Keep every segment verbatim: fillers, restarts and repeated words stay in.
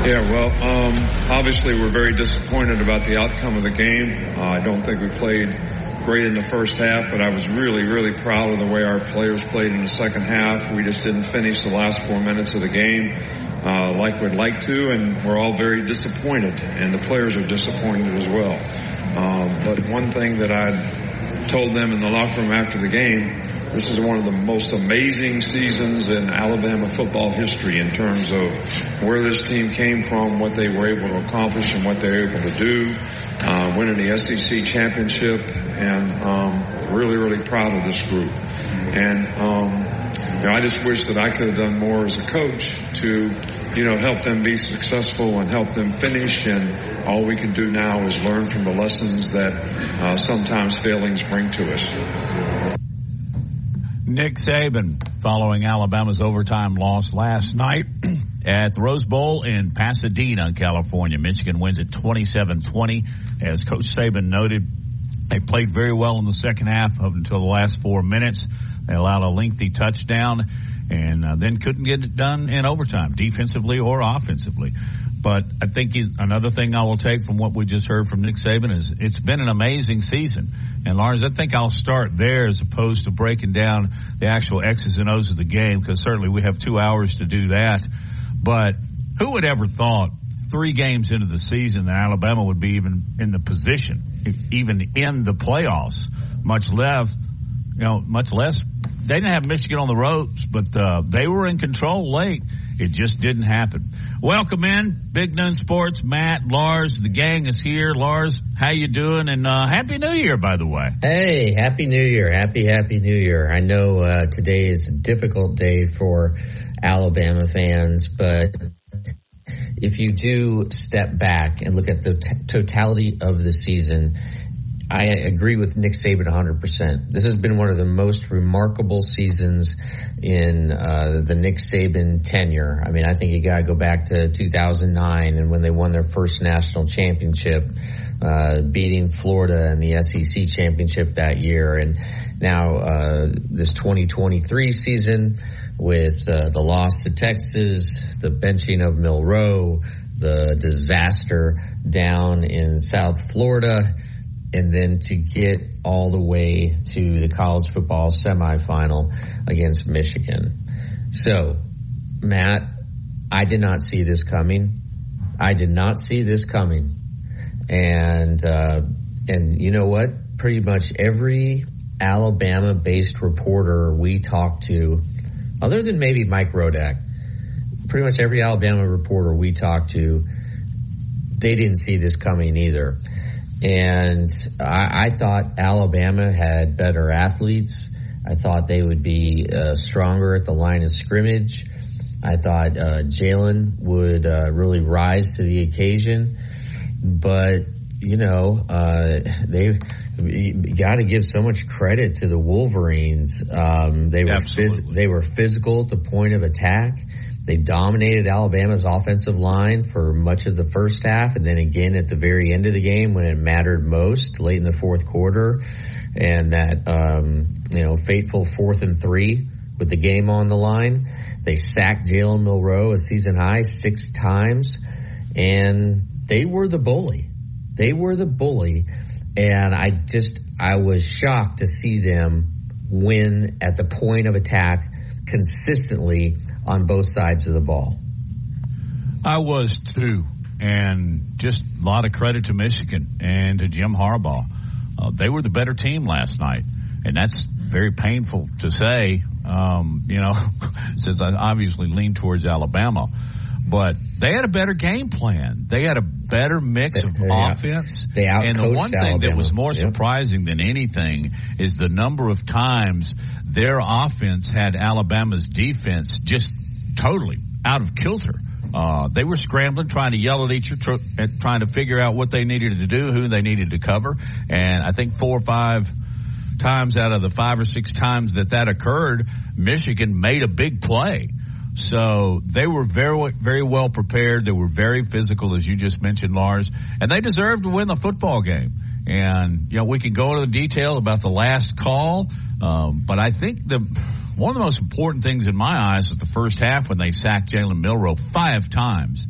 Yeah, well, um, obviously we're very disappointed about the outcome of the game. Uh, I don't think we played great in the first half, but I was really, really proud of the way our players played in the second half. We just didn't finish the last four minutes of the game uh, like we'd like to, and we're all very disappointed, and the players are disappointed as well. Um, but one thing that I told them in the locker room after the game, this is one of the most amazing seasons in Alabama football history in terms of where this team came from, what they were able to accomplish, and what they were able to do, uh, winning the S E C championship, and um, really, really proud of this group. And um, you know, I just wish that I could have done more as a coach to, you know, help them be successful and help them finish. And all we can do now is learn from the lessons that uh, sometimes failings bring to us. Nick Saban, following Alabama's overtime loss last night at the Rose Bowl in Pasadena, California. Michigan wins at twenty-seven twenty. As Coach Saban noted, they played very well in the second half up until the last four minutes. They allowed a lengthy touchdown and uh, then couldn't get it done in overtime, defensively or offensively. But I think another thing I will take from what we just heard from Nick Saban is it's been an amazing season. And, Lars, I think I'll start there as opposed to breaking down the actual X's and O's of the game, because certainly we have two hours to do that. But who would ever thought three games into the season that Alabama would be even in the position, even in the playoffs, much less, you know, much less. They didn't have Michigan on the ropes, but uh, they were in control late. It just didn't happen. Welcome in, Big Noon Sports, Matt, Lars. The gang is here. Lars, how you doing? And uh, Happy New Year, by the way. Hey, Happy New Year. Happy, Happy New Year. I know uh, today is a difficult day for Alabama fans, but if you do step back and look at the t- totality of the season, I agree with Nick Saban one hundred percent. This has been one of the most remarkable seasons in uh, the Nick Saban tenure. I mean, I think you got to go back to two thousand nine and when they won their first national championship, uh, beating Florida in the S E C championship that year. And now uh, this twenty twenty-three season with uh, the loss to Texas, the benching of Milroe, the disaster down in South Florida, and then to get all the way to the college football semifinal against Michigan. So, Matt, I did not see this coming. I did not see this coming. And, uh, and you know what? Pretty much every Alabama-based reporter we talked to, other than maybe Mike Rodak, pretty much every Alabama reporter we talked to, they didn't see this coming either. And I, I thought Alabama had better athletes. I thought they would be uh, stronger at the line of scrimmage. I thought uh, Jalen would uh, really rise to the occasion. But, you know, uh, they got to give so much credit to the Wolverines. Um, they were phys- they were physical at the point of attack. They dominated Alabama's offensive line for much of the first half, and then again at the very end of the game when it mattered most, late in the fourth quarter, and that um, you know fateful fourth and three with the game on the line. They sacked Jalen Milroe a season high six times, and they were the bully. They were the bully, and I just I was shocked to see them win at the point of attack consistently on both sides of the ball. I was too, and just a lot of credit to Michigan and to Jim Harbaugh. Uh, they were the better team last night, and that's very painful to say, um, you know, since I obviously lean towards Alabama. But they had a better game plan. They had a better mix of yeah. offense. They outcoached and the one thing Alabama. that was more yep. surprising than anything is the number of times their offense had Alabama's defense just totally out of kilter. Uh, they were scrambling, trying to yell at each other, trying to figure out what they needed to do, who they needed to cover. And I think four or five times out of the five or six times that that occurred, Michigan made a big play. So they were very, very well prepared. They were very physical, as you just mentioned, Lars, and they deserved to win the football game. And, you know, we can go into the detail about the last call, um, but I think the one of the most important things in my eyes is the first half when they sacked Jalen Milroe five times.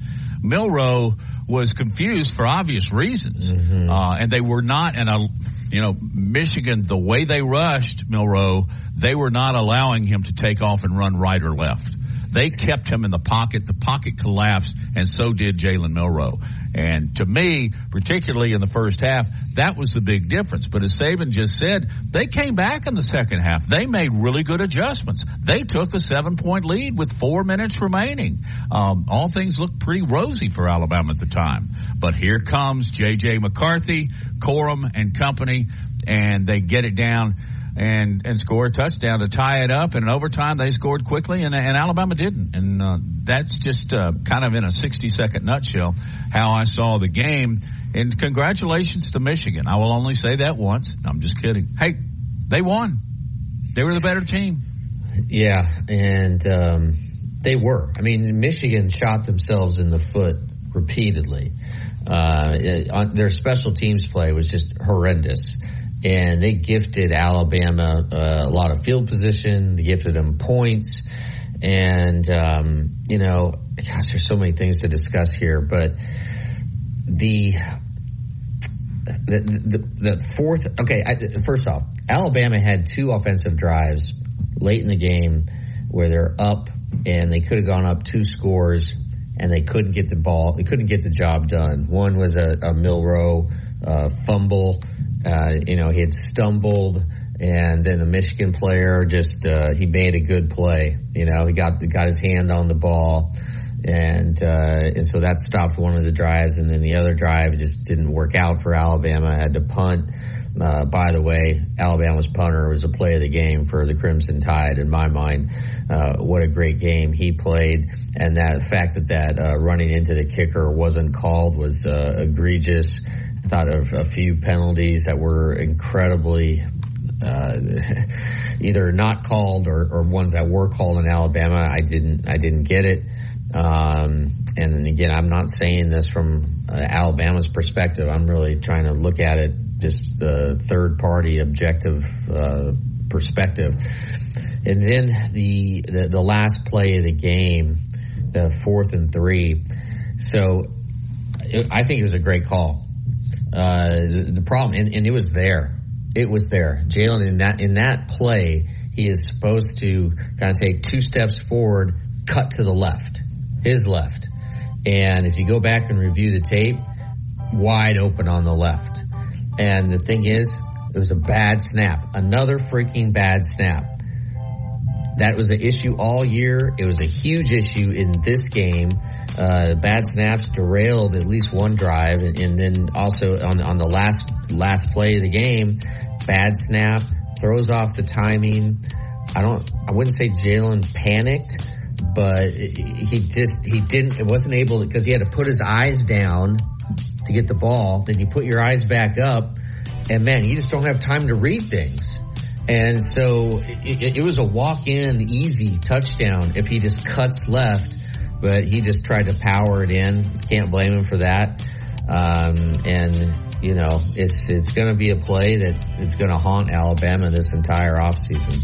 Milroe was confused for obvious reasons. Mm-hmm. Uh, and they were not, and, a, you know, Michigan, the way they rushed Milroe, they were not allowing him to take off and run right or left. They kept him in the pocket. The pocket collapsed, and so did Jalen Milroe. And to me, particularly in the first half, that was the big difference. But as Saban just said, they came back in the second half. They made really good adjustments. They took a seven-point lead with four minutes remaining. Um, all things looked pretty rosy for Alabama at the time. But here comes J J. McCarthy, Corum, and company, and they get it down and and score a touchdown to tie it up. And in overtime, they scored quickly, and, and Alabama didn't. And uh, that's just uh, kind of in a sixty-second nutshell how I saw the game. And congratulations to Michigan. I will only say that once. I'm just kidding. Hey, they won. They were the better team. Yeah, and um, they were. I mean, Michigan shot themselves in the foot repeatedly. Uh, it, their special teams play was just horrendous. And they gifted Alabama uh, a lot of field position. They gifted them points. And, um, you know, gosh, there's so many things to discuss here. But the the, the, the fourth, okay, I, first off, Alabama had two offensive drives late in the game where they're up and they could have gone up two scores and they couldn't get the ball. They couldn't get the job done. One was a, a Milroe uh, fumble. Uh, you know, he had stumbled, and then the Michigan player just, uh, he made a good play. You know, he got, got his hand on the ball, and, uh, and so that stopped one of the drives, and then the other drive just didn't work out for Alabama, had to punt. Uh, by the way, Alabama's punter was a play of the game for the Crimson Tide in my mind. Uh, what a great game he played. And that fact that that, uh, running into the kicker wasn't called was, uh, egregious. I thought of a few penalties that were incredibly, uh, either not called or, or ones that were called in Alabama. I didn't, I didn't get it. Um, and then again, I'm not saying this from uh, Alabama's perspective. I'm really trying to look at it just the third party objective, uh, perspective. And then the, the, the last play of the game, the fourth and three. So it, I think it was a great call. Uh, the, the problem, and, and it was there. It was there. Jalen, in that, in that play, he is supposed to kind of take two steps forward, cut to the left, his left. And if you go back and review the tape, wide open on the left. And the thing is, it was a bad snap. Another freaking bad snap. That was an issue all year. It was a huge issue in this game. Uh, bad snaps derailed at least one drive, and, and then also on on the last last play of the game, bad snap throws off the timing. I don't. I wouldn't say Jalen panicked, but he just he didn't. It wasn't able to, because he had to put his eyes down to get the ball. Then you put your eyes back up, and man, you just don't have time to read things. And so it, it was a walk-in, easy touchdown if he just cuts left, but he just tried to power it in. Can't blame him for that. Um, and, you know, it's it's going to be a play that it's going to haunt Alabama this entire offseason.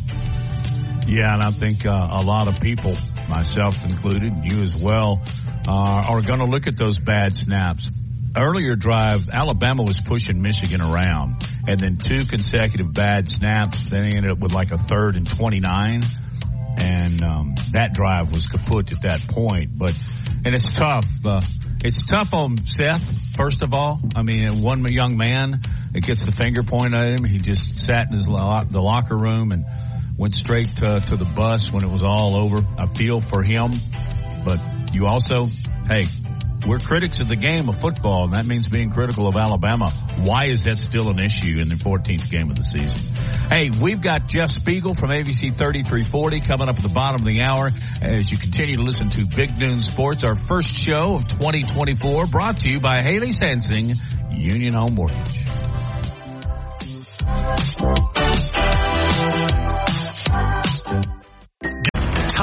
Yeah, and I think uh, a lot of people, myself included, you as well, uh, are going to look at those bad snaps. Earlier drive, Alabama was pushing Michigan around, and then two consecutive bad snaps. Then they ended up with like a third and twenty-nine, and um, that drive was kaput at that point. But and it's tough. Uh, it's tough on Seth. First of all, I mean, one young man that gets the finger pointed at him. He just sat in his lo- the locker room and went straight to, to the bus when it was all over. I feel for him, but you also, hey. We're critics of the game of football, and that means being critical of Alabama. Why is that still an issue in the fourteenth game of the season? Hey, we've got Jeff Spiegel from A B C thirty-three forty coming up at the bottom of the hour as you continue to listen to Big Noon Sports, our first show of twenty twenty-four, brought to you by Haley Sansing, Union Home Mortgage.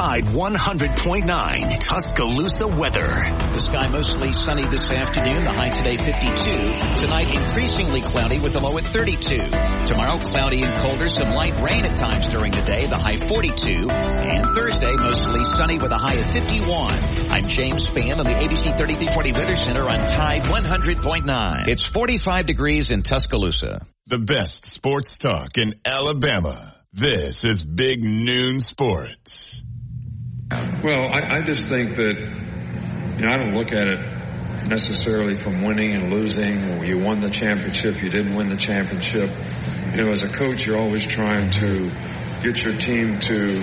Tide one hundred point nine Tuscaloosa weather. The sky mostly sunny this afternoon. The high today fifty-two. Tonight increasingly cloudy with the low at thirty-two. Tomorrow cloudy and colder. Some light rain at times during the day. The high forty-two. And Thursday mostly sunny with a high of fifty-one. I'm James Spann on the A B C thirty-three twenty Weather Center on Tide one hundred point nine. It's forty-five degrees in Tuscaloosa. The best sports talk in Alabama. This is Big Noon Sports. Well, I, I just think that, you know, I don't look at it necessarily from winning and losing, or you won the championship, you didn't win the championship. You know, as a coach, you're always trying to get your team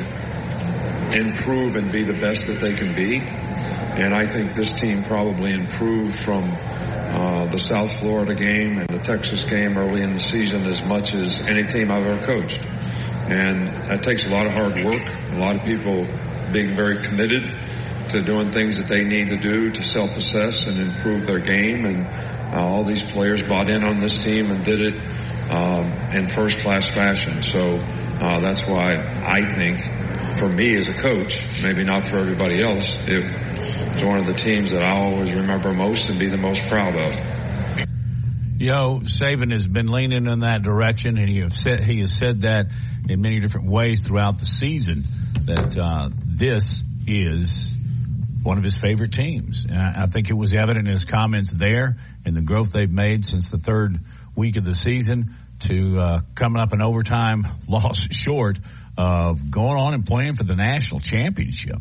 to improve and be the best that they can be. And I think this team probably improved from uh, the South Florida game and the Texas game early in the season as much as any team I've ever coached. And that takes a lot of hard work, a lot of people being very committed to doing things that they need to do to self-assess and improve their game. And uh, all these players bought in on this team and did it um, in first-class fashion. So uh, that's why I think, for me as a coach, maybe not for everybody else, it's one of the teams that I always remember most and be the most proud of. You know, Saban has been leaning in that direction, and he has said, he has said that in many different ways throughout the season, that uh, this is one of his favorite teams. And I, I think it was evident in his comments there and the growth they've made since the third week of the season to uh, coming up in overtime, loss short of going on and playing for the national championship.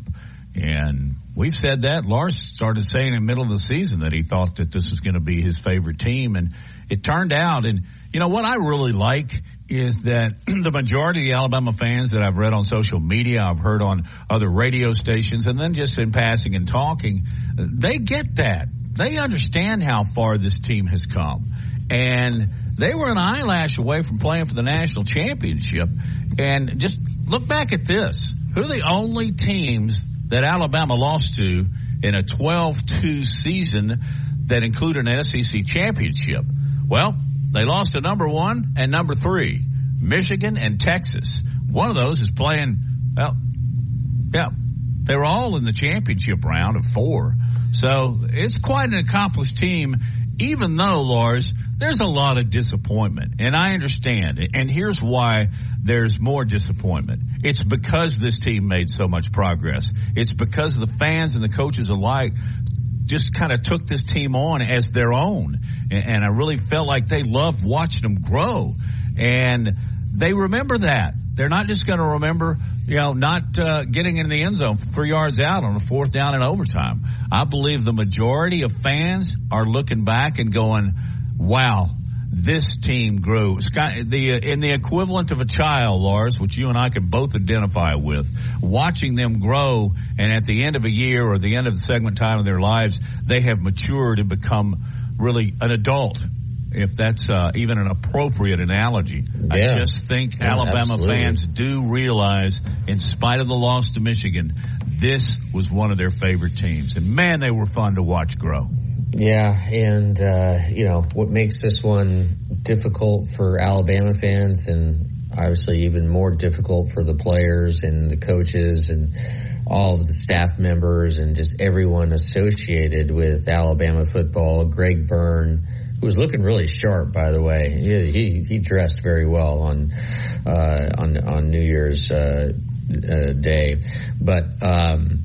And we've said that. Lars started saying in the middle of the season that he thought that this was going to be his favorite team, and it turned out. And, you know, what I really like is that the majority of the Alabama fans that I've read on social media, I've heard on other radio stations, and then just in passing and talking, they get that. They understand how far this team has come. And they were an eyelash away from playing for the national championship. And just look back at this. Who are the only teams that Alabama lost to in a twelve two season that included an S E C championship? Well, they lost to number one and number three, Michigan and Texas. One of those is playing, well, yeah, they were all in the championship round of four. So it's quite an accomplished team, even though, Lars, there's a lot of disappointment. And I understand. And here's why there's more disappointment. It's because this team made so much progress. It's because the fans and the coaches alike just kind of took this team on as their own. And I really felt like they loved watching them grow. And they remember that. They're not just going to remember, you know, not uh, getting in the end zone three yards out on a fourth down in overtime. I believe the majority of fans are looking back and going, wow, this team grew. Sky, the, uh, in the equivalent of a child, Lars, which you and I can both identify with, watching them grow, and at the end of a year or the end of the segment time of their lives, they have matured and become really an adult, if that's uh, even an appropriate analogy. Yeah. I just think yeah, Alabama absolutely. fans do realize, in spite of the loss to Michigan, this was one of their favorite teams. And, man, they were fun to watch grow. Yeah, and, uh, you know, what makes this one difficult for Alabama fans, and obviously even more difficult for the players and the coaches and all of the staff members and just everyone associated with Alabama football. Greg Byrne, who was looking really sharp, by the way. He he, he dressed very well on uh, on on New Year's uh, uh, Day, but um,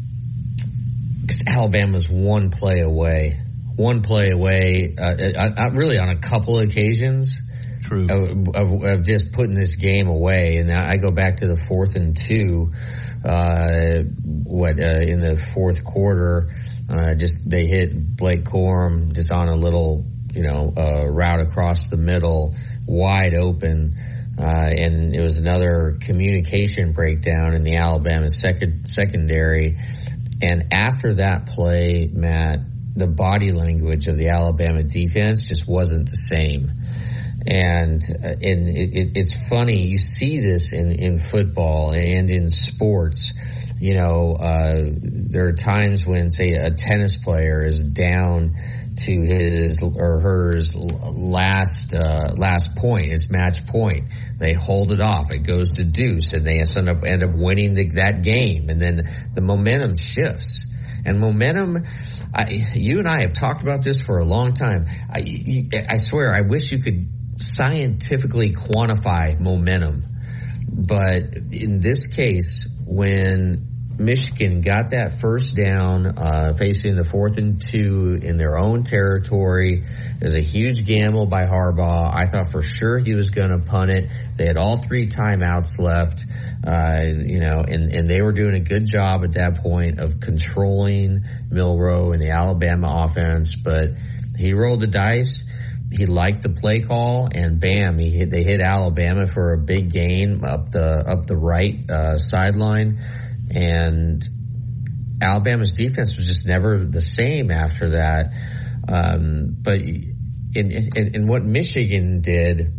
Alabama's one play away. One play away, uh, I, I really on a couple of occasions, True. Of, of, of just putting this game away. And I go back to the fourth and two, uh, what, uh, in the fourth quarter, uh, just they hit Blake Corum just on a little, you know, uh, route across the middle, wide open. Uh, and it was another communication breakdown in the Alabama second, secondary. And after that play, Matt, the body language of the Alabama defense just wasn't the same. And, and it, it, it's funny, you see this in, in football and in sports. You know, uh, there are times when, say, a tennis player is down to his or hers last uh, last point, his match point. They hold it off. It goes to deuce, and they end up end up winning the, that game. And then the momentum shifts. And momentum, I, you and I have talked about this for a long time. I, you, I swear, I wish you could scientifically quantify momentum. But in this case, when Michigan got that first down, uh, facing the fourth and two in their own territory, it was a huge gamble by Harbaugh. I thought for sure he was going to punt it. They had all three timeouts left, uh, you know, and, and they were doing a good job at that point of controlling Milroe and the Alabama offense, but he rolled the dice. He liked the play call, and bam, he hit, they hit Alabama for a big gain up the, up the right, uh, sideline. And Alabama's defense was just never the same after that. Um, but in, in, in what Michigan did,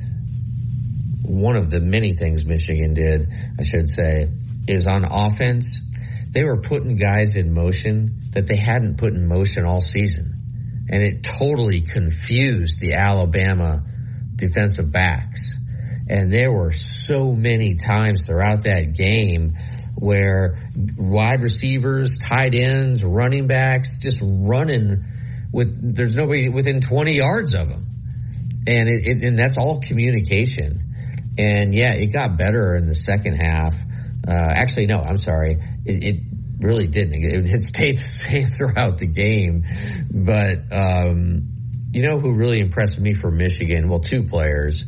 one of the many things Michigan did, I should say, is on offense, they were putting guys in motion that they hadn't put in motion all season. And it totally confused the Alabama defensive backs. And there were so many times throughout that game where wide receivers, tight ends, running backs just running with, there's nobody within twenty yards of them. And it, it and that's all communication. And yeah, it got better in the second half. Uh, actually, no, I'm sorry. It, it really didn't. It, it stayed the same throughout the game. But, um, you know who really impressed me for Michigan? Well, two players.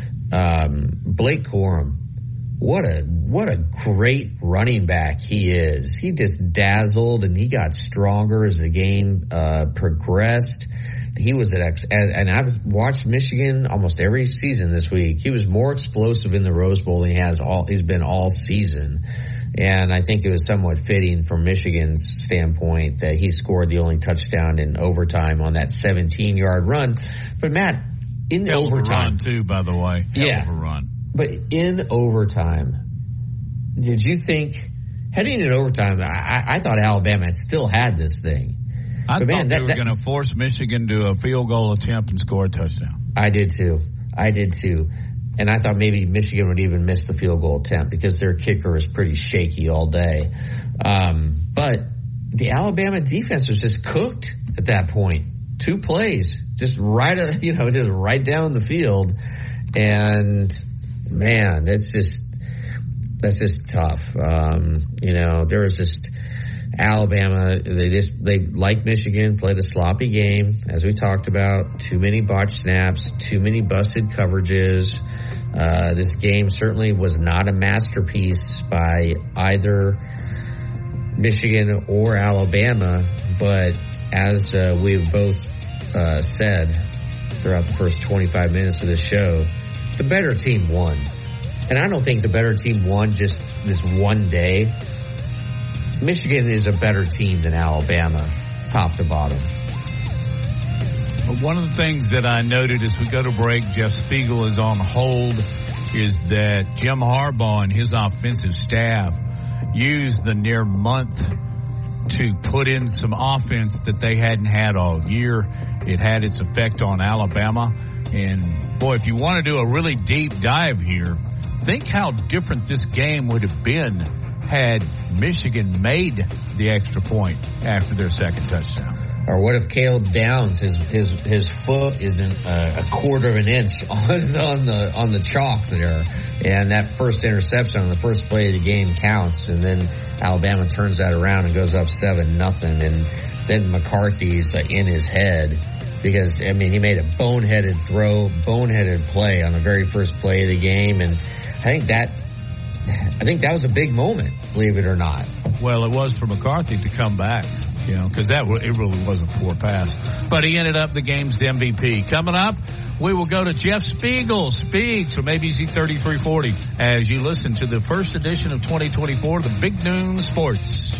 Um, Blake Corum. What a, what a great running back he is. He just dazzled, and he got stronger as the game, uh, progressed. He was at X, and I've watched Michigan almost every season this week. He was more explosive in the Rose Bowl than he has all, he's been all season. And I think it was somewhat fitting from Michigan's standpoint that he scored the only touchdown in overtime on that seventeen yard run. But Matt, in Hell overtime. Of a run too, by the way. Hell yeah. Of a run. But in overtime, did you think, heading in overtime, I, I thought Alabama still had this thing. I but thought man, they that, were that, going to force Michigan to a field goal attempt and score a touchdown. I did too. I did too. And I thought maybe Michigan would even miss the field goal attempt because their kicker is pretty shaky all day. Um, but the Alabama defense was just cooked at that point. Two plays, just right, you know, just right down the field. And man, that's just, that's just tough. Um, you know, there was just Alabama, they just, they, like Michigan, played a sloppy game, as we talked about. Too many botched snaps, too many busted coverages. Uh, this game certainly was not a masterpiece by either Michigan or Alabama, but as uh, we've both uh, said throughout the first twenty-five minutes of the show, the better team won. And I don't think the better team won just this one day. Michigan is a better team than Alabama, top to bottom. One of the things that I noted as we go to break, Jeff Spiegel is on hold, is that Jim Harbaugh and his offensive staff used the near month to put in some offense that they hadn't had all year. It had its effect on Alabama. And, boy, if you want to do a really deep dive here, think how different this game would have been had Michigan made the extra point after their second touchdown. Or what if Caleb Downs, his his his foot isn't a, a quarter of an inch on, on the on the chalk there, and that first interception on the first play of the game counts, and then Alabama turns that around and goes up seven nothing, and then McCarthy's in his head because I mean he made a boneheaded throw, boneheaded play on the very first play of the game, and I think that I think that was a big moment, believe it or not. Well, it was for McCarthy to come back. You know, because that it really was a poor pass. But he ended up the game's M V P. Coming up, we will go to Jeff Spiegel, Speaks from A B C thirty-three forty, as you listen to the first edition of twenty twenty-four, the Big Noon Sports.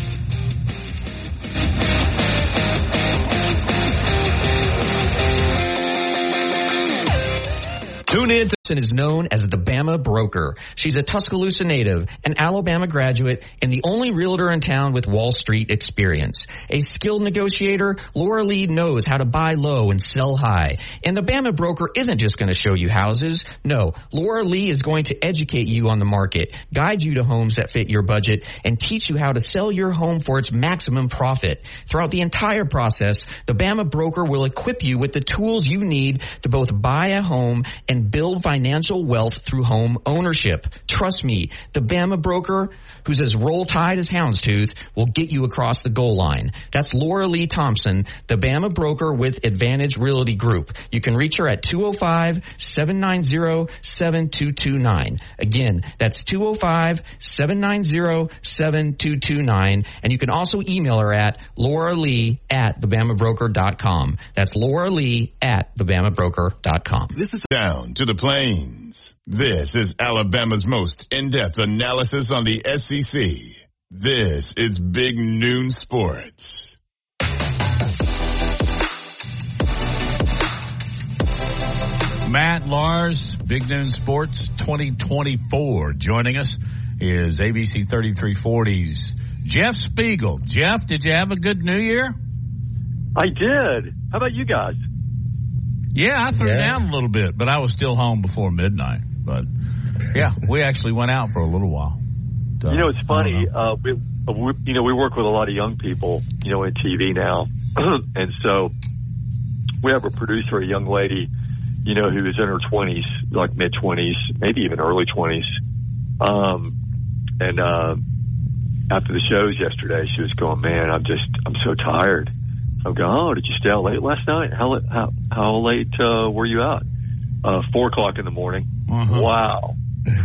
Tune in to is known as the Bama Broker. She's a Tuscaloosa native, an Alabama graduate, and the only realtor in town with Wall Street experience. A skilled negotiator, Laura Lee knows how to buy low and sell high. And the Bama Broker isn't just going to show you houses. No, Laura Lee is going to educate you on the market, guide you to homes that fit your budget, and teach you how to sell your home for its maximum profit. Throughout the entire process, the Bama Broker will equip you with the tools you need to both buy a home and build financial wealth through home ownership. Trust me, the Bama Broker, who's as roll tide as houndstooth, will get you across the goal line. That's Laura Lee Thompson, the Bama Broker with Advantage Realty Group. You can reach her at two oh five, seven nine zero, seven two two nine. Again, that's two oh five, seven nine zero, seven two two nine. And you can also email her at Laura Lee at the bama broker dot com. That's Laura Lee at the bama broker dot com. This is Down to the Plains. This is Alabama's most in-depth analysis on the S E C. This is Big Noon Sports. Matt Lars, Big Noon Sports twenty twenty-four. Joining us is A B C thirty-three forty's Jeff Spiegel. Jeff, did you have a good New Year? I did. How about you guys? Yeah, I threw yeah. down a little bit, but I was still home before midnight. But, yeah, we actually went out for a little while. Uh, you know, it's funny. Know. Uh, we, we, you know, we work with a lot of young people, you know, in T V now. And so we have a producer, a young lady, you know, who is in her twenties, like mid-twenties, maybe even early twenties. Um, and uh, after the shows yesterday, she was going, man, I'm just, I'm so tired. I'm going, oh, did you stay out late last night? How how how late uh, were you out? Uh, four o'clock in the morning. Uh-huh. Wow.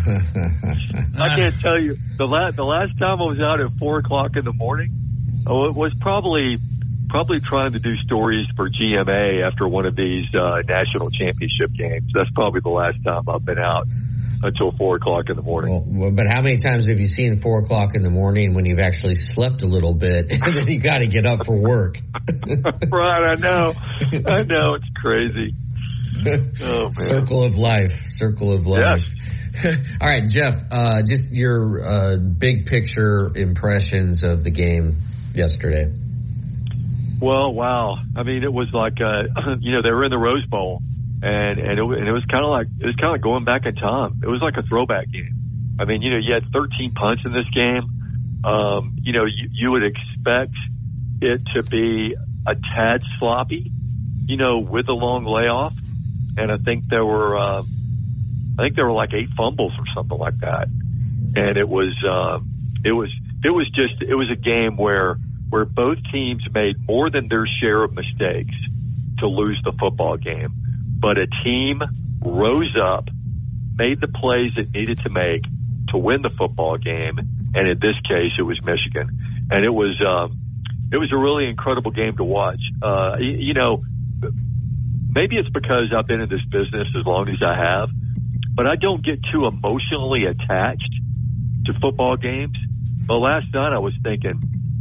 I can't tell you. The last the last time I was out at four o'clock in the morning, oh, it was probably probably trying to do stories for G M A after one of these uh, national championship games. That's probably the last time I've been out until four o'clock in the morning. Well, but how many times have you seen four o'clock in the morning when you've actually slept a little bit and then you got to get up for work? Right, I know. I know. It's crazy. Oh, man. Circle of life. Circle of life. Yes. All right, Jeff, uh, just your uh, big picture impressions of the game yesterday. Well, wow. I mean, it was like, uh, you know, they were in the Rose Bowl. And and it, and it was kind of like it was kind of going back in time. It was like a throwback game. I mean, you know, you had thirteen punts in this game. Um, you know, you, you would expect it to be a tad sloppy, you know, with a long layoff. And I think there were, uh, I think there were like eight fumbles or something like that. And it was, uh, it was, it was just, it was a game where where both teams made more than their share of mistakes to lose the football game. But a team rose up, made the plays it needed to make to win the football game, and in this case, it was Michigan. And it was um, it was a really incredible game to watch. Uh, you, you know, maybe it's because I've been in this business as long as I have, but I don't get too emotionally attached to football games. But last night I was thinking,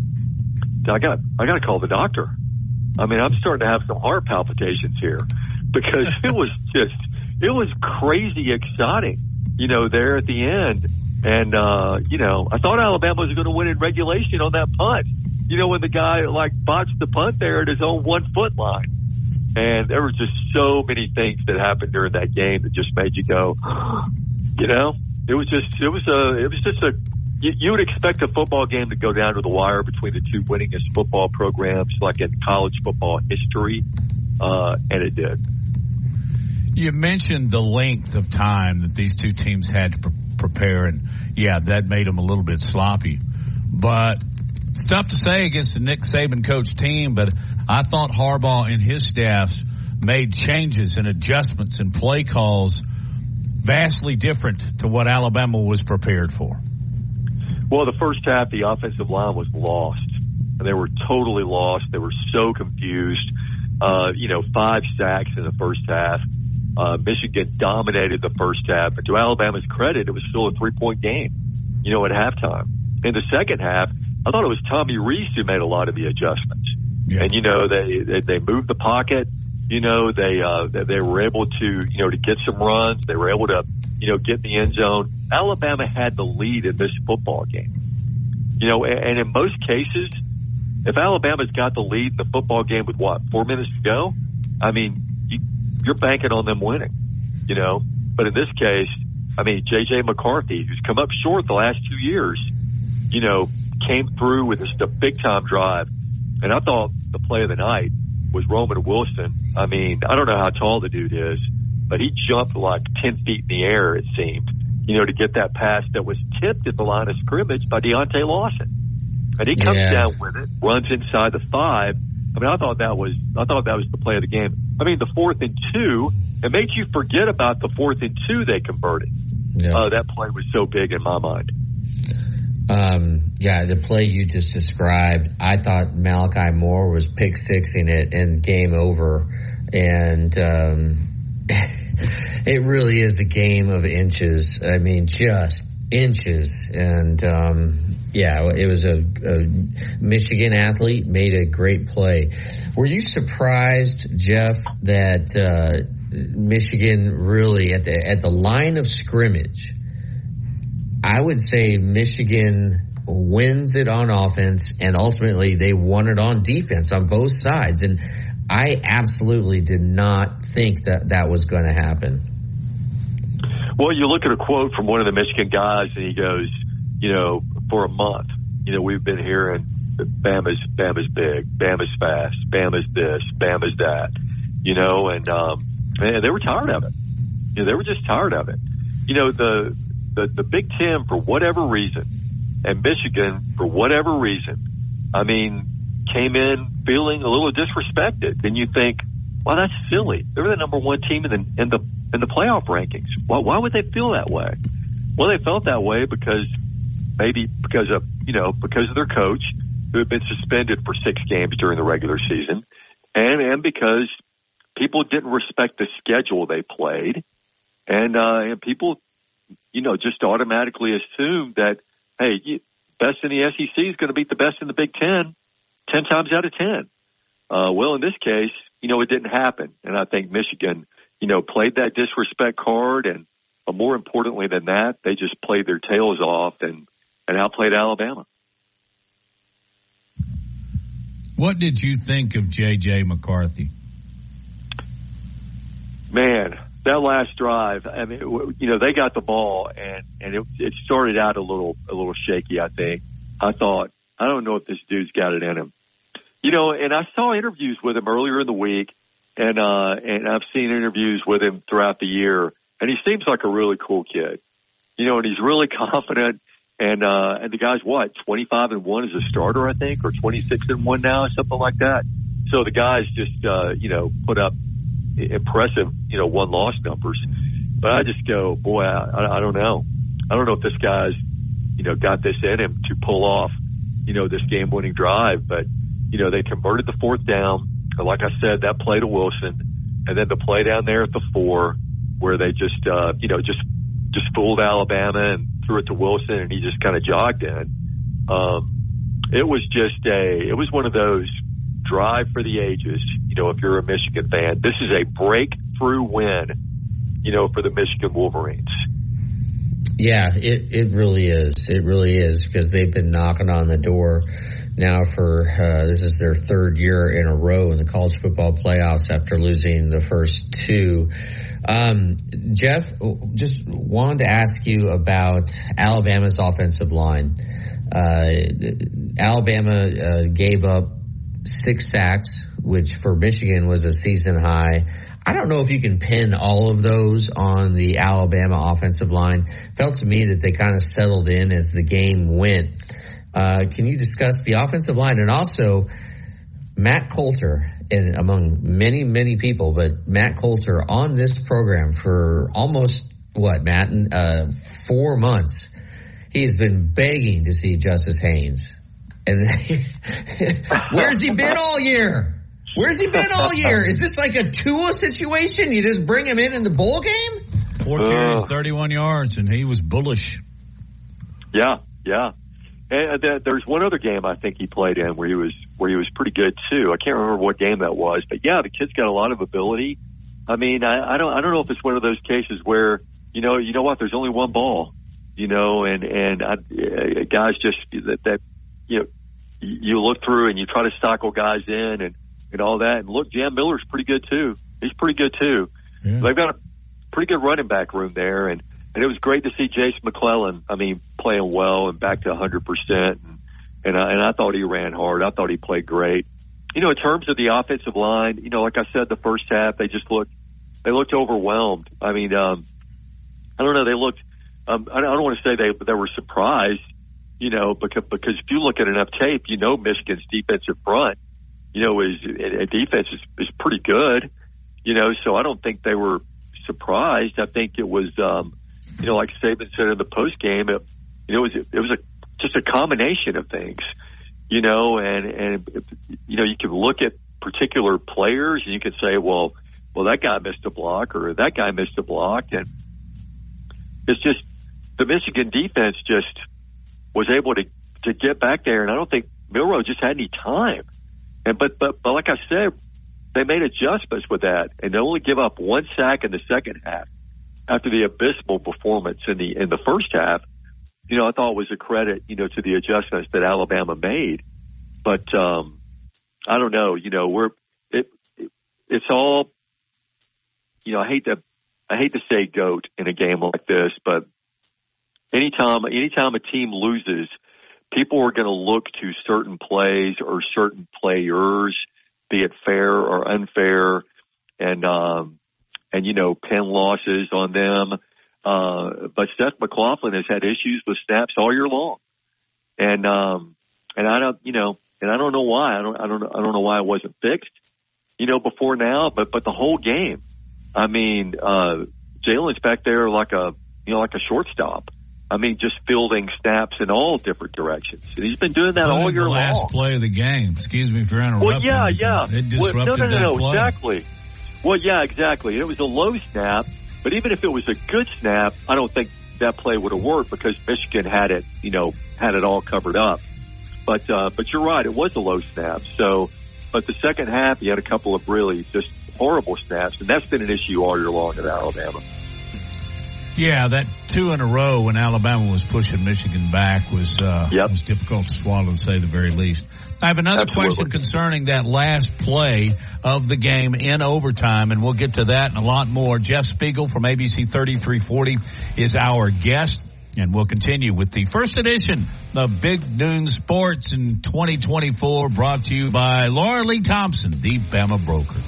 I got I got to call the doctor. I mean, I'm starting to have some heart palpitations here. Because it was just, it was crazy exciting, you know, there at the end. And, uh, you know, I thought Alabama was going to win in regulation on that punt. You know, when the guy, like, botched the punt there at his own one-foot line. And there were just so many things that happened during that game that just made you go, you know, it was just, it was a, it was just a, you, you would expect a football game to go down to the wire between the two winningest football programs, like in college football history. Uh, and it did. You mentioned the length of time that these two teams had to pre- prepare, and yeah, that made them a little bit sloppy. But it's tough to say against the Nick Saban coach team, but I thought Harbaugh and his staffs made changes and adjustments and play calls vastly different to what Alabama was prepared for. Well, the first half, the offensive line was lost. They were totally lost. They were so confused. Uh, you know, five sacks in the first half. Uh, Michigan dominated the first half. But to Alabama's credit, it was still a three-point game, you know, at halftime. In the second half, I thought it was Tommy Rees who made a lot of the adjustments. Yeah. And, you know, they, they, they moved the pocket. You know, they uh, they were able to, you know, to get some runs. They were able to, you know, get in the end zone. Alabama had the lead in this football game. You know, and, and in most cases, if Alabama's got the lead in the football game with, what, four minutes to go, I mean, you, you're banking on them winning, you know. But in this case, I mean, J J McCarthy, who's come up short the last two years, you know, came through with just a big-time drive. And I thought the play of the night was Roman Wilson. I mean, I don't know how tall the dude is, but he jumped like ten feet in the air, it seemed, you know, to get that pass that was tipped at the line of scrimmage by Deontay Lawson. And he comes yeah. down with it, runs inside the five. I mean, I thought that was, I thought that was the play of the game. I mean, the fourth and two, it makes you forget about the fourth and two they converted. Yeah. Uh, that play was so big in my mind. Um, yeah, the play you just described, I thought Malachi Moore was pick sixing it and game over. And, um, it really is a game of inches. I mean, just inches. And, um, yeah, it was a, a Michigan athlete made a great play. Were you surprised, Jeff, that, uh, Michigan really at the, at the line of scrimmage, I would say Michigan wins it on offense, and ultimately they won it on defense on both sides. And I absolutely did not think that that was going to happen. Well, you look at a quote from one of the Michigan guys, and he goes, you know, for a month, you know, we've been hearing Bama's, Bama's big, Bama's fast, Bama's this, Bama's that, you know, and, um, and they were tired of it. You know, they were just tired of it. You know, the, The, the Big Ten, for whatever reason, and Michigan, for whatever reason, I mean, came in feeling a little disrespected. And you think, well, that's silly. They were the number one team in the in the in the playoff rankings. Why, why would they feel that way? Well, they felt that way because maybe because of you know because of their coach, who had been suspended for six games during the regular season, and and because people didn't respect the schedule they played, and uh, and people. you know, just automatically assume that, hey, best in the S E C is going to beat the best in the Big Ten ten times out of ten. Uh, well, in this case, you know, it didn't happen. And I think Michigan, you know, played that disrespect card. And but more importantly than that, they just played their tails off and, and outplayed Alabama. What did you think of J J McCarthy? Man, that last drive, I mean, you know, they got the ball and, and it, it started out a little, a little shaky, I think. I thought, I don't know if this dude's got it in him. You know, and I saw interviews with him earlier in the week, and, uh, and I've seen interviews with him throughout the year, and he seems like a really cool kid. You know, and he's really confident, and, uh, and the guy's what, twenty-five and one as a starter, I think, or twenty-six and one now, something like that. So the guy's just, uh, you know, put up impressive, you know, one-loss numbers. But I just go, boy, I, I don't know. I don't know if this guy's, you know, got this in him to pull off, you know, this game-winning drive. But, you know, they converted the fourth down. And like I said, that play to Wilson. And then the play down there at the four where they just, uh, you know, just just fooled Alabama and threw it to Wilson, and he just kind of jogged in. Um, it was just a, it was one of those drive for the ages, you know, if you're a Michigan fan. This is a breakthrough win, you know, for the Michigan Wolverines. Yeah, it, it really is. It really is, because they've been knocking on the door now for, uh, this is their third year in a row in the college football playoffs after losing the first two. Um, Jeff, just wanted to ask you about Alabama's offensive line. Uh, Alabama uh, gave up six sacks, which for Michigan was a season high. I don't know if you can pin all of those on the Alabama offensive line. Felt to me that they kind of settled in as the game went. Uh, can you discuss the offensive line? And also, Matt Coulter, and among many, many people, but Matt Coulter on this program for almost, what, Matt, uh, four months. He has been begging to see Justice Haynes. And where's he been all year? Where's he been all year? Is this like a Tua situation? You just bring him in in the bowl game? Four carries, thirty-one yards, and he was bullish. Yeah, yeah. And there's one other game I think he played in where he was where he was pretty good too. I can't remember what game that was, but yeah, the kid's got a lot of ability. I mean, I, I don't I don't know if it's one of those cases where you know you know what, there's only one ball, you know, and and I, uh, guys just that that you know you look through and you try to cycle guys in and and all that. And look, Jam Miller's pretty good too. He's pretty good too. Yeah. They've got a pretty good running back room there, and. And it was great to see Jason McClellan, I mean, playing well and back to one hundred percent. And, and, I, and I thought he ran hard. I thought he played great. You know, in terms of the offensive line, you know, like I said, the first half, they just looked, they looked overwhelmed. I mean, um, I don't know, they looked, um, I don't want to say they, they were surprised, you know, because, because if you look at enough tape, you know, Michigan's defensive front, you know, is, a defense is, is pretty good, you know, so I don't think they were surprised. I think it was, um, you know, like Saban said in the post game, it, you know, it was, it was a, just a combination of things, you know, and, and, you know, you can look at particular players and you can say, well, well, that guy missed a block or that guy missed a block. And it's just the Michigan defense just was able to, to get back there. And I don't think Milroe just had any time. And, but, but, but like I said, they made adjustments with that and they only give up one sack in the second half. After the abysmal performance in the in the first half, you know, I thought it was a credit, you know, to the adjustments that Alabama made. But um, I don't know, you know, we're it, it it's all, you know, I hate to I hate to say goat in a game like this, but anytime anytime a team loses, people are going to look to certain plays or certain players, be it fair or unfair, and um. and, you know, pin losses on them. Uh, but Seth McLaughlin has had issues with snaps all year long. And, um, and I don't, you know, and I don't know why. I don't, I don't, I don't know why it wasn't fixed, you know, before now, but, but the whole game. I mean, uh, Jalen's back there like a, you know, like a shortstop. I mean, just fielding snaps in all different directions. And he's been doing that so all year long. The last long. play of the game. Excuse me for interrupting. Well, yeah, yeah. It disrupted well, no, no, no, that no, play. Exactly. Well, yeah, exactly. It was a low snap, but even if it was a good snap, I don't think that play would have worked because Michigan had it, you know, had it all covered up. But, uh, but you're right. It was a low snap. So, but the second half, you had a couple of really just horrible snaps, and that's been an issue all year long at Alabama. Yeah, that two in a row when Alabama was pushing Michigan back was, uh, yep. was difficult to swallow, to say the very least. I have another Absolutely. question concerning that last play of the game in overtime, and we'll get to that and a lot more. Jeff Spiegel from A B C thirty-three forty is our guest, and we'll continue with the first edition of Big Noon Sports in twenty twenty-four, brought to you by Laura Lee Thompson, the Bama broker.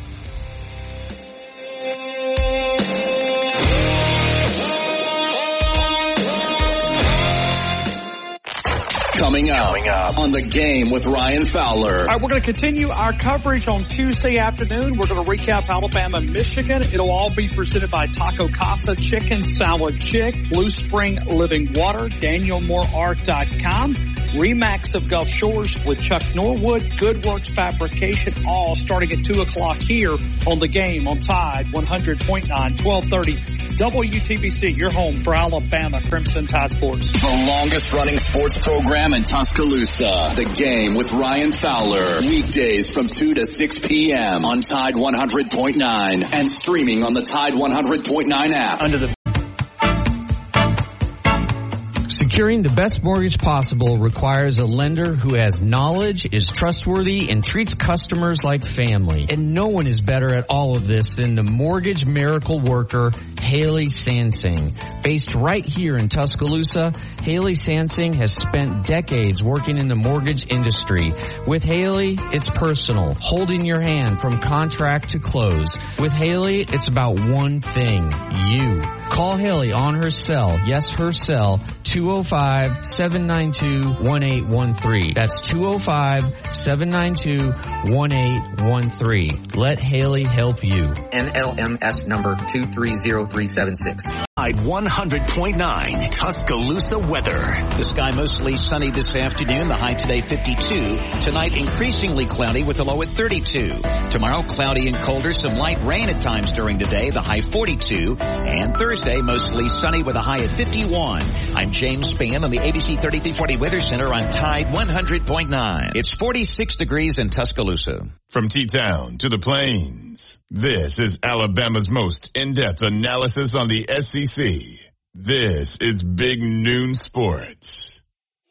Coming up, Coming up on The Game with Ryan Fowler. All right, we're going to continue our coverage on Tuesday afternoon. We're going to recap Alabama, Michigan. It'll all be presented by Taco Casa Chicken Salad Chick, Blue Spring Living Water, Daniel Moore Art dot com, Remax of Gulf Shores with Chuck Norwood, Good Works Fabrication, all starting at two o'clock here on The Game on Tide one hundred point nine, twelve thirty W T B C, your home for Alabama Crimson Tide Sports. The longest running sports program in Tuscaloosa. The Game with Ryan Fowler. Weekdays from two to six p.m. on Tide one hundred point nine and streaming on the Tide one hundred point nine app. Under the Securing the best mortgage possible requires a lender who has knowledge, is trustworthy, and treats customers like family. And no one is better at all of this than the mortgage miracle worker, Haley Sansing. Based right here in Tuscaloosa, Haley Sansing has spent decades working in the mortgage industry. With Haley, it's personal, holding your hand from contract to close. With Haley, it's about one thing, you. Call Haley on her cell, yes, her cell, two oh five, seven nine two, one eight one three. That's two oh five, seven nine two, one eight one three. Let Haley help you. N L M S number two three zero three seven six. Tide one hundred point nine Tuscaloosa weather. The sky mostly sunny this afternoon. The high today fifty-two. Tonight increasingly cloudy with a low at thirty-two. Tomorrow cloudy and colder. Some light rain at times during the day. The high forty-two. And Thursday mostly sunny with a high at fifty-one. I'm James Spann on the A B C thirty-three forty Weather Center on Tide one hundred point nine. It's forty-six degrees in Tuscaloosa. From T-Town to the Plains, this is Alabama's most in-depth analysis on the S E C. This is Big Noon Sports.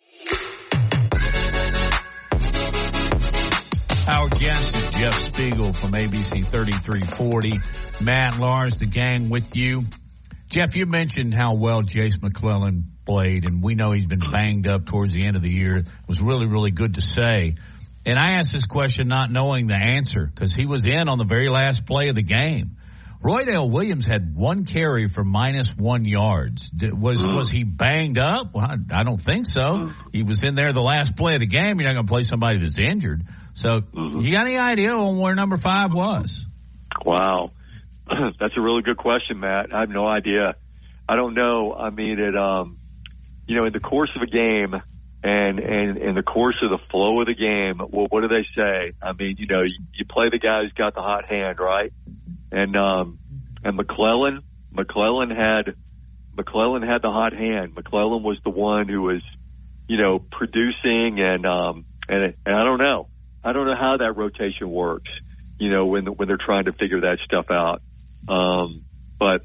Our guest is Jeff Spiegel from A B C thirty-three forty. Matt Lars, the gang with you. Jeff, you mentioned how well Jace McClellan played, and we know he's been banged up towards the end of the year. It was really, really good to say. And I asked this question not knowing the answer because he was in on the very last play of the game. Roydale Williams had one carry for minus one yards. Was was he banged up? Well, I, I don't think so. He was in there the last play of the game. You're not going to play somebody that's injured. So you got any idea on where number five was? Wow. That's a really good question, Matt. I have no idea. I don't know. I mean, it, um, you know, in the course of a game, And, and in the course of the flow of the game, well, what do they say? I mean, you know, you, you play the guy who's got the hot hand, right? And, um, and McClellan, McClellan had, McClellan had the hot hand. McClellan was the one who was, you know, producing and, um, and, and I don't know. I don't know how that rotation works, you know, when, when they're trying to figure that stuff out. Um, but,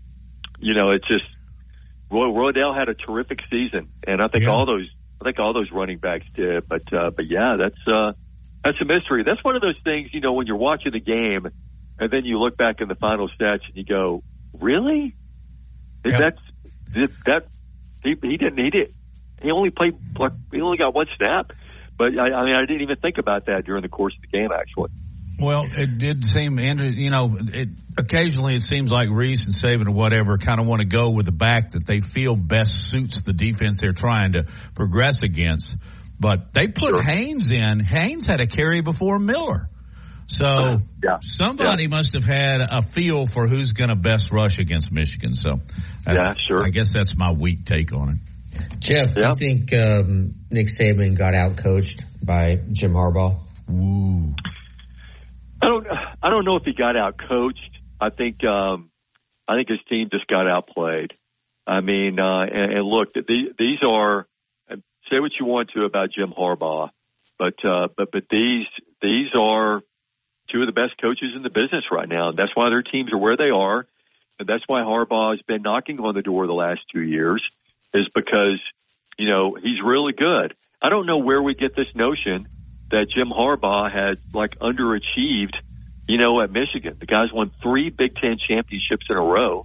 you know, it's just, Roy, Roydale had a terrific season, and I think yeah. all those, I think all those running backs did, but uh, but yeah, that's uh, that's a mystery. That's one of those things, you know, when you're watching the game, and then you look back in the final stats and you go, "Really? Yep. That's did that? He, he didn't. He did. He only played. Like, he only got one snap." But I, I mean, I didn't even think about that during the course of the game, actually. Well, it did seem, you know, it, occasionally it seems like Reese and Saban or whatever kind of want to go with the back that they feel best suits the defense they're trying to progress against. But they put sure. Haynes in. Haynes had a carry before Miller. So uh, yeah. somebody yeah. must have had a feel for who's going to best rush against Michigan. So that's, yeah, sure. I guess that's my weak take on it. Jeff, yeah. do you think um, Nick Saban got out-coached by Jim Harbaugh? Ooh. I don't. I don't know if he got out coached. I think. Um, I think his team just got outplayed. I mean, uh, and, and look, these, these are. Say what you want to about Jim Harbaugh, but uh, but but these these are two of the best coaches in the business right now. That's why their teams are where they are, and that's why Harbaugh has been knocking on the door the last two years. Is because you know he's really good. I don't know where we get this notion that Jim Harbaugh had like underachieved, you know, at Michigan. The guy's won three Big Ten championships in a row,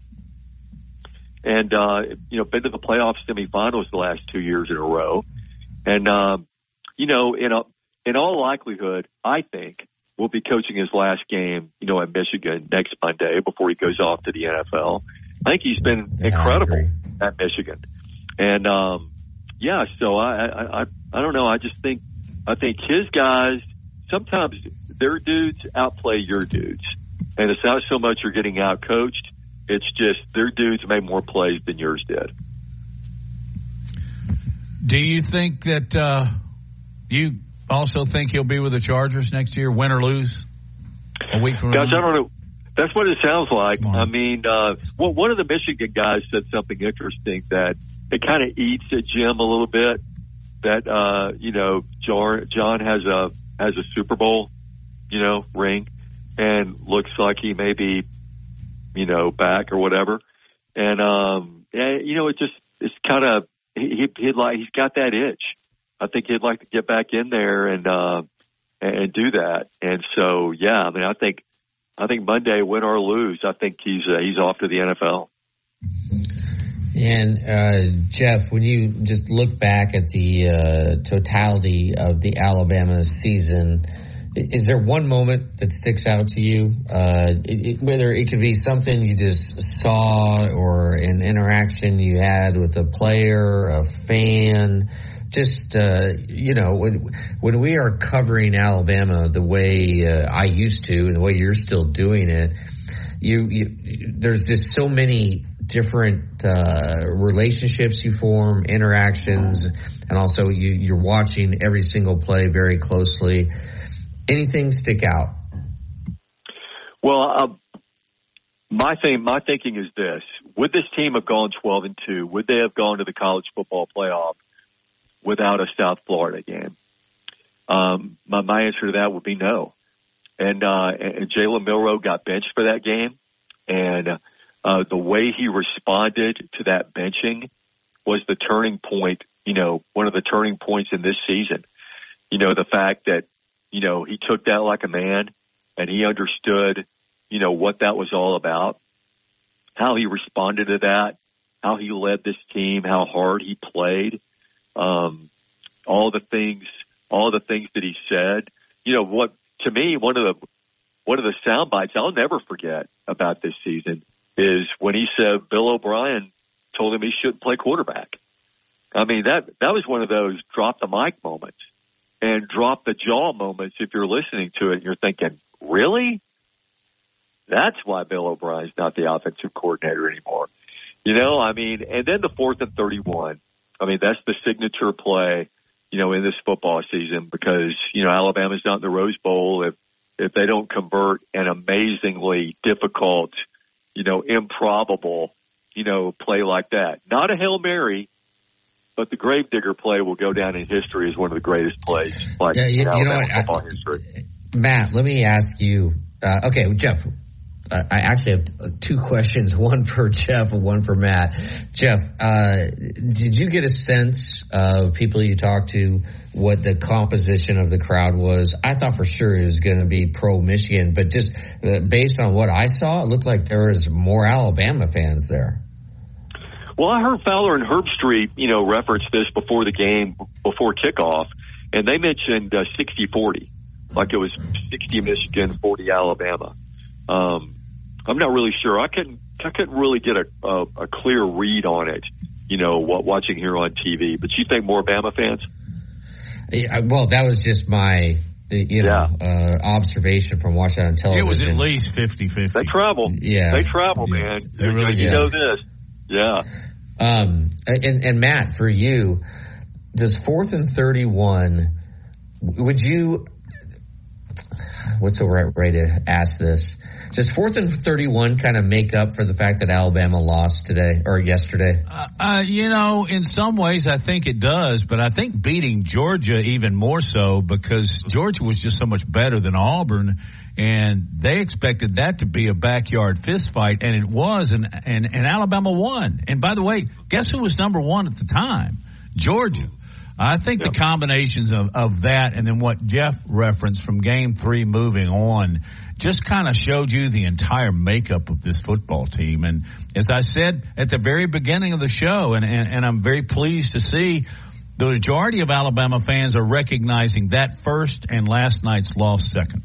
and uh, you know, been to the playoff semifinals the last two years in a row. And um, you know, in a, in all likelihood, I think will be coaching his last game, you know, at Michigan next Monday before he goes off to the N F L. I think he's been yeah, incredible at Michigan, and um, yeah. So I, I I I don't know. I just think. I think his guys, sometimes their dudes outplay your dudes. And it's not so much you're getting out-coached. It's just their dudes made more plays than yours did. Do you think that uh, you also think he'll be with the Chargers next year, win or lose, a week from now? Guys, I don't know. That's what it sounds like. I mean, uh, well, one of the Michigan guys said something interesting that it kind of eats at Jim a little bit. That, uh, you know, John, John has a, has a Super Bowl, you know, ring and looks like he may be, you know, back or whatever. And, um, yeah, you know, it just, it's kind of, he, he'd like, he's got that itch. I think he'd like to get back in there and, uh, and do that. And so, yeah, I mean, I think, I think Monday, win or lose, I think he's, uh, he's off to the N F L. And, uh, Jeff, when you just look back at the uh, totality of the Alabama season, is there one moment that sticks out to you? Uh, it, it, whether it could be something you just saw or an interaction you had with a player, a fan, just, uh, you know, when, when we are covering Alabama the way uh, I used to and the way you're still doing it, you, you there's just so many different uh, relationships you form, interactions, and also you, you're watching every single play very closely. Anything stick out? Well, uh, my thing, my thinking is this: would this team have gone twelve and two? Would they have gone to the college football playoff without a South Florida game? Um, my, my answer to that would be no. And, uh, and Jalen Milroe got benched for that game. And, uh, the way he responded to that benching was the turning point, you know, one of the turning points in this season. You know, the fact that, you know, he took that like a man and he understood, you know, what that was all about, how he responded to that, how he led this team, how hard he played, um, all the things, all the things that he said. You know, what, to me, one of the, one of the sound bites I'll never forget about this season is when he said Bill O'Brien told him he shouldn't play quarterback. I mean, that, that was one of those drop the mic moments and drop the jaw moments. If you're listening to it and you're thinking, really? That's why Bill O'Brien's not the offensive coordinator anymore. You know, I mean, and then the fourth and thirty-one. I mean, that's the signature play, you know, in this football season because, you know, Alabama's not in the Rose Bowl if, if they don't convert an amazingly difficult, you know, improbable, you know, play like that. Not a Hail Mary, but the Gravedigger play will go down in history as one of the greatest plays like yeah, you, in you know Alabama what, football I, history. Matt, let me ask you, uh, okay, Jeff, I actually have two questions, one for Jeff and one for Matt. Jeff, uh, did you get a sense of people you talked to what the composition of the crowd was? I thought for sure it was going to be pro-Michigan, but just uh, based on what I saw, it looked like there was more Alabama fans there. Well, I heard Fowler and Herbstreit, you know, reference this before the game, before kickoff, and they mentioned uh, sixty forty, like it was sixty Michigan, forty Alabama. Um, I'm not really sure. I couldn't, I couldn't really get a, a, a clear read on it, you know, what, watching here on T V. But you think more Bama fans? Yeah, well, that was just my, you know, yeah. uh, observation from watching on television. It was at least fifty-fifty. They travel. Yeah. They travel, yeah. man. They really, you yeah. know this. Yeah. Um, and, and Matt, for you, does fourth and thirty-one, would you, what's the right way to ask this? Does fourth and thirty-one kind of make up for the fact that Alabama lost today or yesterday? Uh, uh, you know, in some ways I think it does, but I think beating Georgia even more so because Georgia was just so much better than Auburn, and they expected that to be a backyard fist fight, and it was, and, and, and Alabama won. And by the way, guess who was number one at the time? Georgia. I think yeah. the combinations of, of that and then what Jeff referenced from game three moving on just kind of showed you the entire makeup of this football team. And as I said at the very beginning of the show, and, and, and I'm very pleased to see the majority of Alabama fans are recognizing that first and last night's loss second.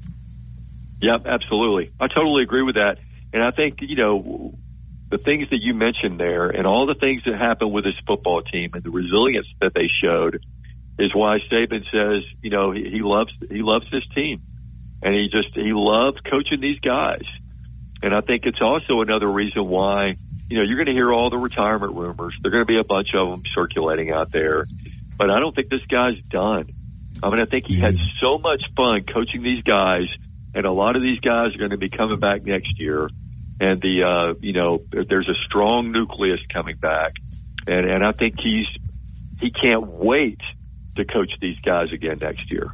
Yep, absolutely. I totally agree with that. And I think, you know, the things that you mentioned there and all the things that happened with this football team and the resilience that they showed is why Saban says, you know, he, he loves, he loves this team and he just, he loved coaching these guys. And I think it's also another reason why, you know, you're going to hear all the retirement rumors. There are going to be a bunch of them circulating out there, but I don't think this guy's done. I mean, I think he had so much fun coaching these guys, and a lot of these guys are going to be coming back next year. And the, uh, you know, there's a strong nucleus coming back. And, and I think he's, he can't wait to coach these guys again next year.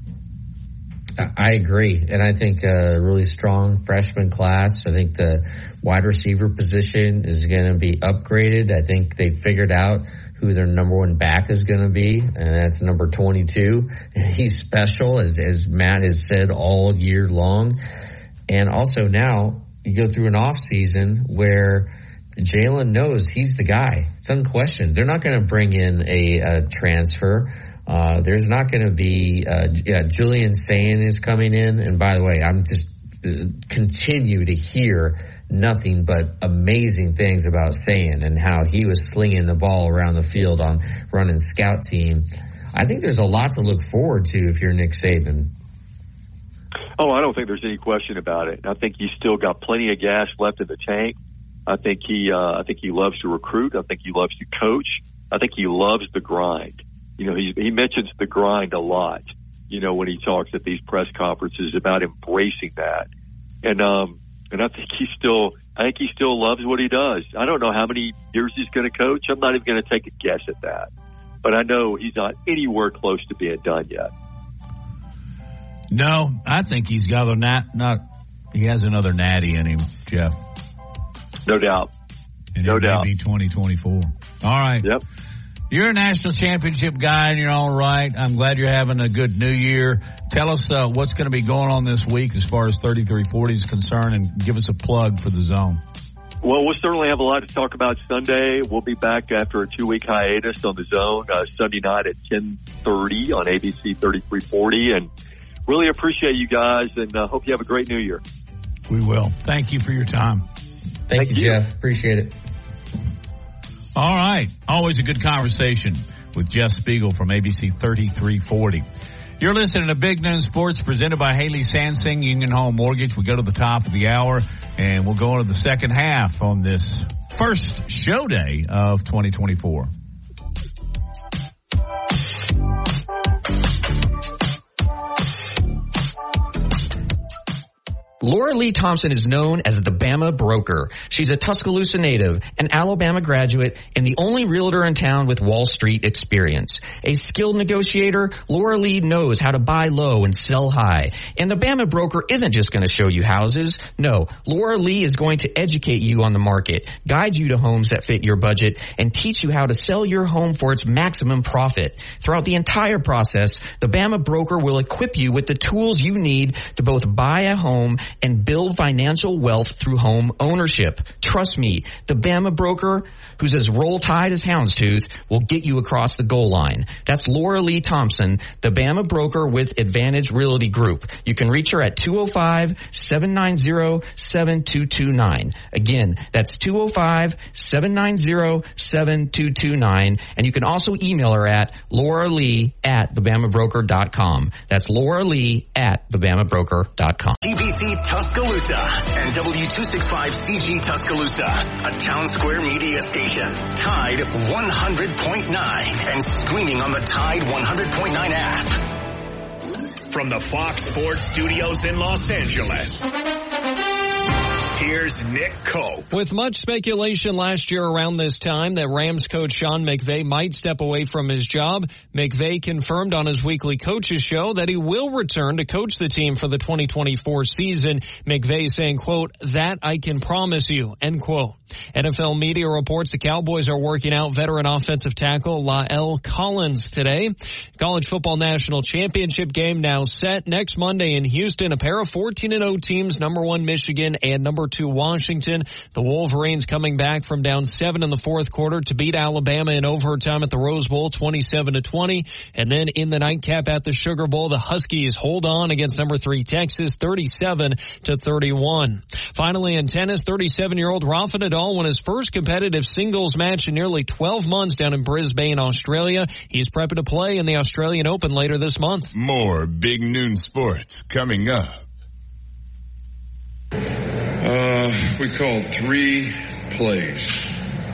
I agree. And I think a really strong freshman class. I think the wide receiver position is going to be upgraded. I think they figured out who their number one back is going to be, and that's number twenty-two. And he's special, as, as Matt has said all year long. And also now, you go through an off season where Jalen knows he's the guy. It's unquestioned. They're not going to bring in a, a transfer. Uh, there's not going to be, uh, yeah, Julian Sayin is coming in. And by the way, I'm just uh, continue to hear nothing but amazing things about Sayin and how he was slinging the ball around the field on running scout team. I think there's a lot to look forward to if you're Nick Saban. Oh, I don't think there's any question about it. I think he's still got plenty of gas left in the tank. I think he, uh, I think he loves to recruit. I think he loves to coach. I think he loves the grind. You know, he, he mentions the grind a lot, you know, when he talks at these press conferences about embracing that. And, um, and I think he still, I think he still loves what he does. I don't know how many years he's going to coach. I'm not even going to take a guess at that. But I know he's not anywhere close to being done yet. No, I think he's got a nat, not, he has another natty in him, Jeff. No doubt. And no it doubt. May be twenty twenty-four. All right. Yep. You're a national championship guy and you're all right. I'm glad you're having a good new year. Tell us uh, what's going to be going on this week as far as thirty-three forty is concerned, and give us a plug for the zone. Well, we'll certainly have a lot to talk about Sunday. We'll be back after a two-week hiatus on the zone uh, Sunday night at ten thirty on A B C thirty-three forty. And really appreciate you guys, and uh, hope you have a great new year. We will. Thank you for your time. Thank, Thank you, you, Jeff. Appreciate it. All right. Always a good conversation with Jeff Spiegel from A B C thirty-three forty. You're listening to Big Noon Sports presented by Haley Sansing, Union Home Mortgage. We go to the top of the hour, and we'll go into the second half on this first show day of twenty twenty-four. Laura Lee Thompson is known as the Bama Broker. She's a Tuscaloosa native, an Alabama graduate, and the only realtor in town with Wall Street experience. A skilled negotiator, Laura Lee knows how to buy low and sell high. And the Bama Broker isn't just going to show you houses. No, Laura Lee is going to educate you on the market, guide you to homes that fit your budget, and teach you how to sell your home for its maximum profit. Throughout the entire process, the Bama Broker will equip you with the tools you need to both buy a home and build financial wealth through home ownership. Trust me, the Bama Broker, who's as roll tide as houndstooth, will get you across the goal line. That's Laura Lee Thompson, the Bama Broker with Advantage Realty Group. You can reach her at two oh five, seven nine zero, seven two two nine. Again, that's two oh five, seven nine zero, seven two two nine. And you can also email her at Laura Lee at the bama broker dot com. That's Laura Lee at the bama broker dot com. A B C Tuscaloosa and W two sixty-five C G Tuscaloosa, a Town Square media station. Tide one hundred point nine and streaming on the Tide one hundred point nine app. From the Fox Sports Studios in Los Angeles, here's Nick Cope. With much speculation last year around this time that Rams coach Sean McVay might step away from his job, McVay confirmed on his weekly coaches show that he will return to coach the team for the twenty twenty-four season. McVay saying, quote, "That I can promise you," end quote. N F L media reports the Cowboys are working out veteran offensive tackle La'el Collins today. College football national championship game now set next Monday in Houston. A pair of fourteen and oh teams, number one Michigan and number two Washington. The Wolverines coming back from down seven in the fourth quarter to beat Alabama in overtime at the Rose Bowl, twenty-seven to twenty. And then in the nightcap at the Sugar Bowl, the Huskies hold on against number three Texas, thirty-seven to thirty-one. Finally in tennis, thirty-seven-year-old Rafa Nadal won his first competitive singles match in nearly twelve months down in Brisbane, Australia. He's prepping to play in the Australian Open later this month. More Big Noon Sports coming up. Uh, we called three plays.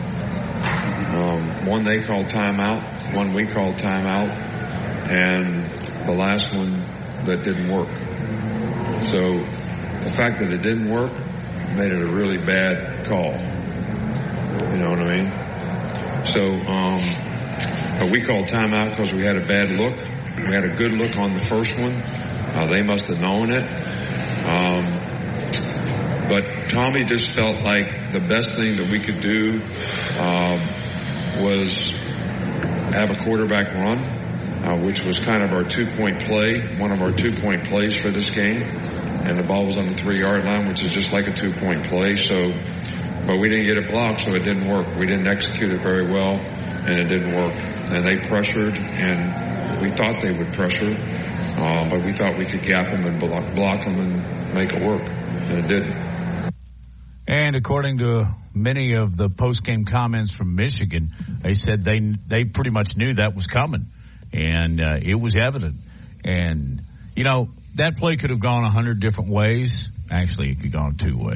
Um, one they called timeout, one we called timeout, and the last one that didn't work. So the fact that it didn't work made it a really bad call. You know what I mean? So, um, but we called timeout because we had a bad look. We had a good look on the first one. Uh, they must have known it. Um, But Tommy just felt like the best thing that we could do um, was have a quarterback run, uh, which was kind of our two-point play, one of our two-point plays for this game. And the ball was on the three-yard line, which is just like a two-point play. So, but we didn't get it blocked, so it didn't work. We didn't execute it very well, and it didn't work. And they pressured, and we thought they would pressure, uh, but we thought we could gap them and block, block them and make it work, and it didn't. And according to many of the post-game comments from Michigan, they said they they pretty much knew that was coming, and uh, it was evident. And, you know, that play could have gone a hundred different ways. Actually, it could have gone two ways.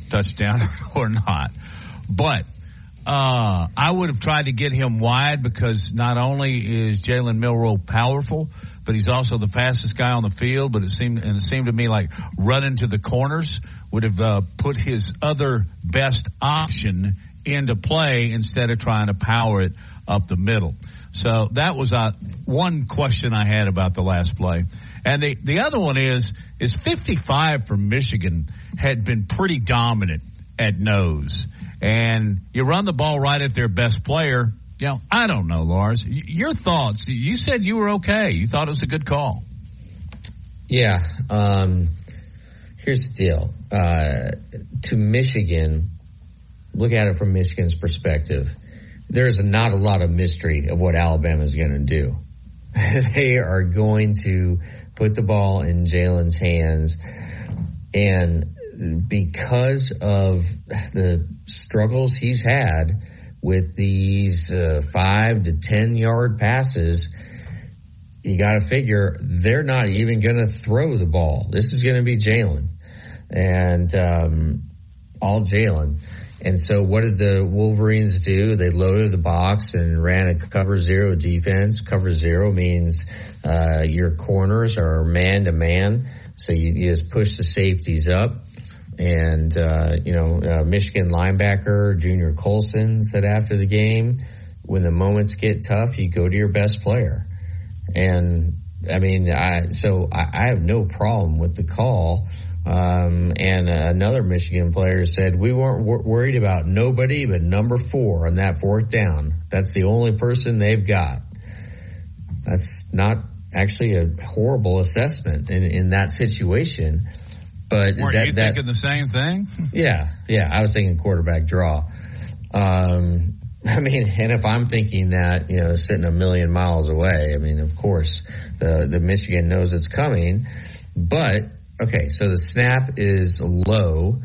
touchdown or not. But uh, I would have tried to get him wide because not only is Jalen Milroe powerful, but he's also the fastest guy on the field. But it seemed and it seemed to me like running to the corners would have uh, put his other best option into play instead of trying to power it up the middle. So that was uh, one question I had about the last play. And the, the other one is, is fifty-five for Michigan had been pretty dominant at nose. And you run the ball right at their best player. You know, I don't know, Lars. Your thoughts. You said you were okay. You thought it was a good call. Yeah. Um, here's the deal. Uh, to Michigan, look at it from Michigan's perspective. There's not a lot of mystery of what Alabama is going to do. They are going to put the ball in Jalen's hands. And because of the struggles he's had with these uh, five to ten yard passes, you got to figure they're not even going to throw the ball. This is going to be Jalen and um, all Jalen. And so what did the Wolverines do? They loaded the box and ran a cover zero defense. Cover zero means uh, your corners are man to man. So you, you just push the safeties up. And, uh, you know, uh, Michigan linebacker Junior Colson said after the game, when the moments get tough, you go to your best player. And, I mean, I so I, I have no problem with the call. Um, and another Michigan player said, we weren't wor- worried about nobody but number four on that fourth down. That's the only person they've got. That's not actually a horrible assessment in, in that situation. But Weren't that, you that, thinking the same thing? yeah, yeah. I was thinking quarterback draw. Um, I mean, and if I'm thinking that, you know, sitting a million miles away, I mean, of course, the, the Michigan knows it's coming. But, okay, so the snap is low,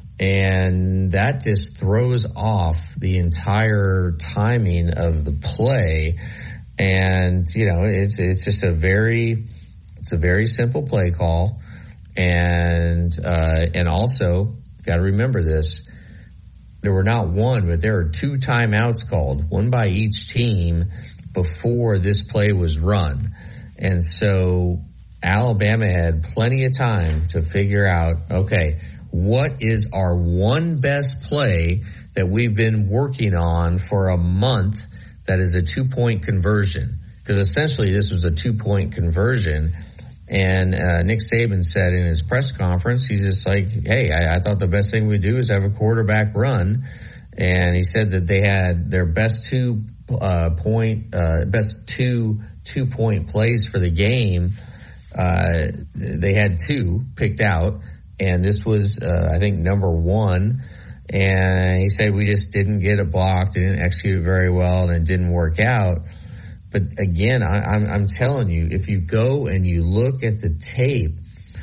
and that just throws off the entire timing of the play. And, you know, it's, it's just a very, it's a very simple play call. And, uh, and also, got to remember this, there were not one, but there were two timeouts called, one by each team before this play was run. And so Alabama had plenty of time to figure out, okay, what is our one best play that we've been working on for a month that is a two-point conversion? Because essentially this was a two-point conversion. And uh, Nick Saban said in his press conference, he's just like, hey, I, I thought the best thing we do is have a quarterback run. And he said that they had their best two uh, point, uh, best two two point plays for the game. Uh, they had two picked out, and this was, uh, I think, number one. And he said we just didn't get it blocked, didn't execute it very well, and it didn't work out. But again, I, I'm, I'm telling you, if you go and you look at the tape,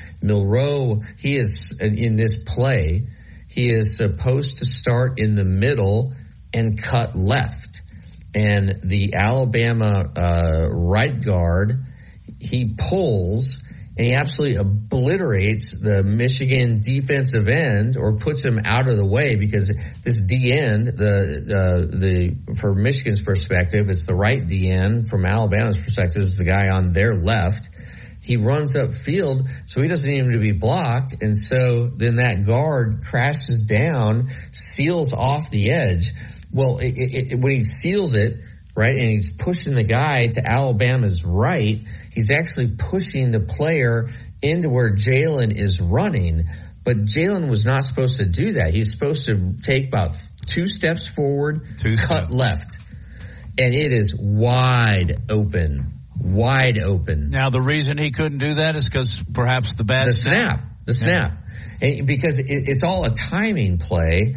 Milroe, he is in this play, he is supposed to start in the middle and cut left. And the Alabama uh, right guard, he pulls and he absolutely obliterates the Michigan defensive end or puts him out of the way because this D end, the uh, the for Michigan's perspective, it's the right D end. From Alabama's perspective, it's the guy on their left. He runs upfield, so he doesn't need him to be blocked. And so then that guard crashes down, seals off the edge. Well, it, it, it, when he seals it, right, and he's pushing the guy to Alabama's right, he's actually pushing the player into where Jalen is running. But Jalen was not supposed to do that. He's supposed to take about two steps forward, two cut steps. left. And it is wide open. Wide open. Now, the reason he couldn't do that is because perhaps the bad the snap. The snap. Yeah. And because it, it's all a timing play.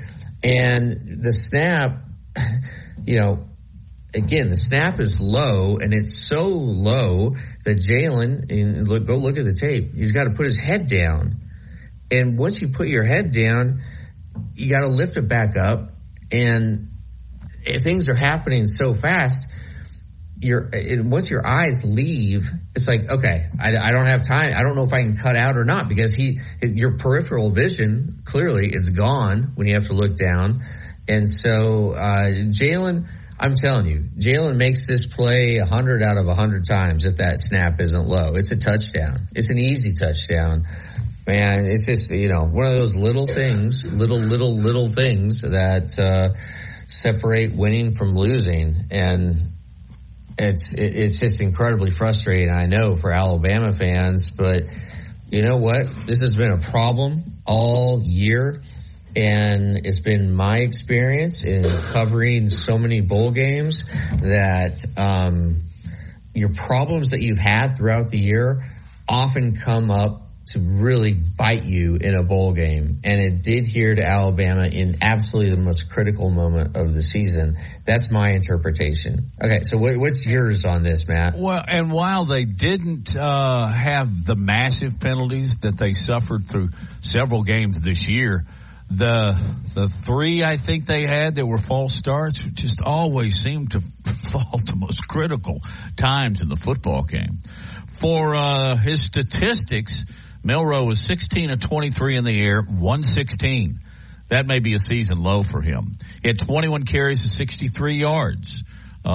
And the snap, you know, again, the snap is low, and it's so low that Jalen, and look, go look at the tape, he's got to put his head down. And once you put your head down, you got to lift it back up. And things are happening so fast. your it, once your eyes leave, it's like, okay, I, I don't have time. I don't know if I can cut out or not, because he your peripheral vision clearly is gone when you have to look down. And so uh, Jalen, I'm telling you, Jalen makes this play one hundred out of one hundred times if that snap isn't low. It's a touchdown. It's an easy touchdown. Man, it's just, you know, one of those little things, little, little, little things that uh, separate winning from losing. And it's it's just incredibly frustrating, I know, for Alabama fans. But you know what? This has been a problem all year. And it's been my experience in covering so many bowl games that um, your problems that you've had throughout the year often come up to really bite you in a bowl game. And it did here to Alabama in absolutely the most critical moment of the season. That's my interpretation. Okay, so what, what's yours on this, Matt? Well, and while they didn't uh, have the massive penalties that they suffered through several games this year, the the three I think they had that were false starts just always seemed to fall to most critical times in the football game. For uh, his statistics, Milroe was sixteen of twenty-three in the air, one sixteen. That may be a season low for him. He had twenty-one carries to sixty-three yards.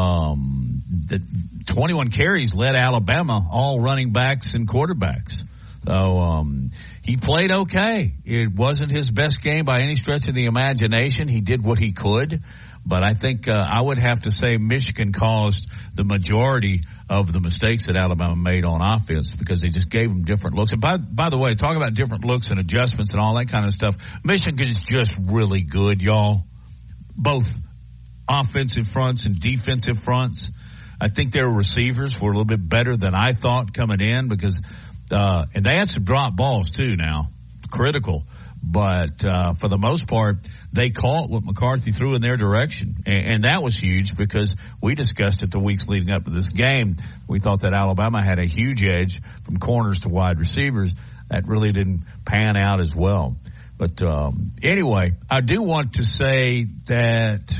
Um, the twenty-one carries led Alabama, all running backs and quarterbacks. So um, he played okay. It wasn't his best game by any stretch of the imagination. He did what he could. But I think uh, I would have to say Michigan caused the majority of the mistakes that Alabama made on offense, because they just gave them different looks. And by, by the way, talk about different looks and adjustments and all that kind of stuff. Michigan is just really good, y'all. Both offensive fronts and defensive fronts. I think their receivers were a little bit better than I thought coming in, because uh, and they had some drop balls too now, critical. But uh, for the most part, they caught what McCarthy threw in their direction. And, and that was huge, because we discussed it the weeks leading up to this game. We thought that Alabama had a huge edge from corners to wide receivers. That really didn't pan out as well. But um, anyway, I do want to say that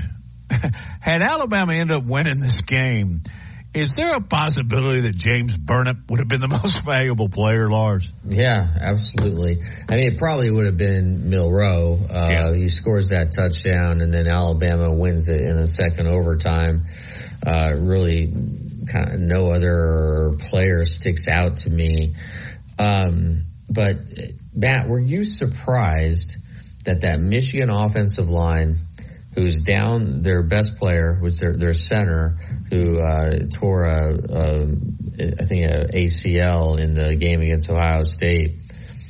had Alabama ended up winning this game, is there a possibility that James Burnip would have been the most valuable player, Lars? Yeah, absolutely. I mean, it probably would have been Milroe. Uh, yeah. He scores that touchdown, and then Alabama wins it in a second overtime. Uh, really, kind of no other player sticks out to me. Um, but, Matt, were you surprised that that Michigan offensive line, who's down their best player, which their their center, who uh, tore a, a I think a A C L in the game against Ohio State.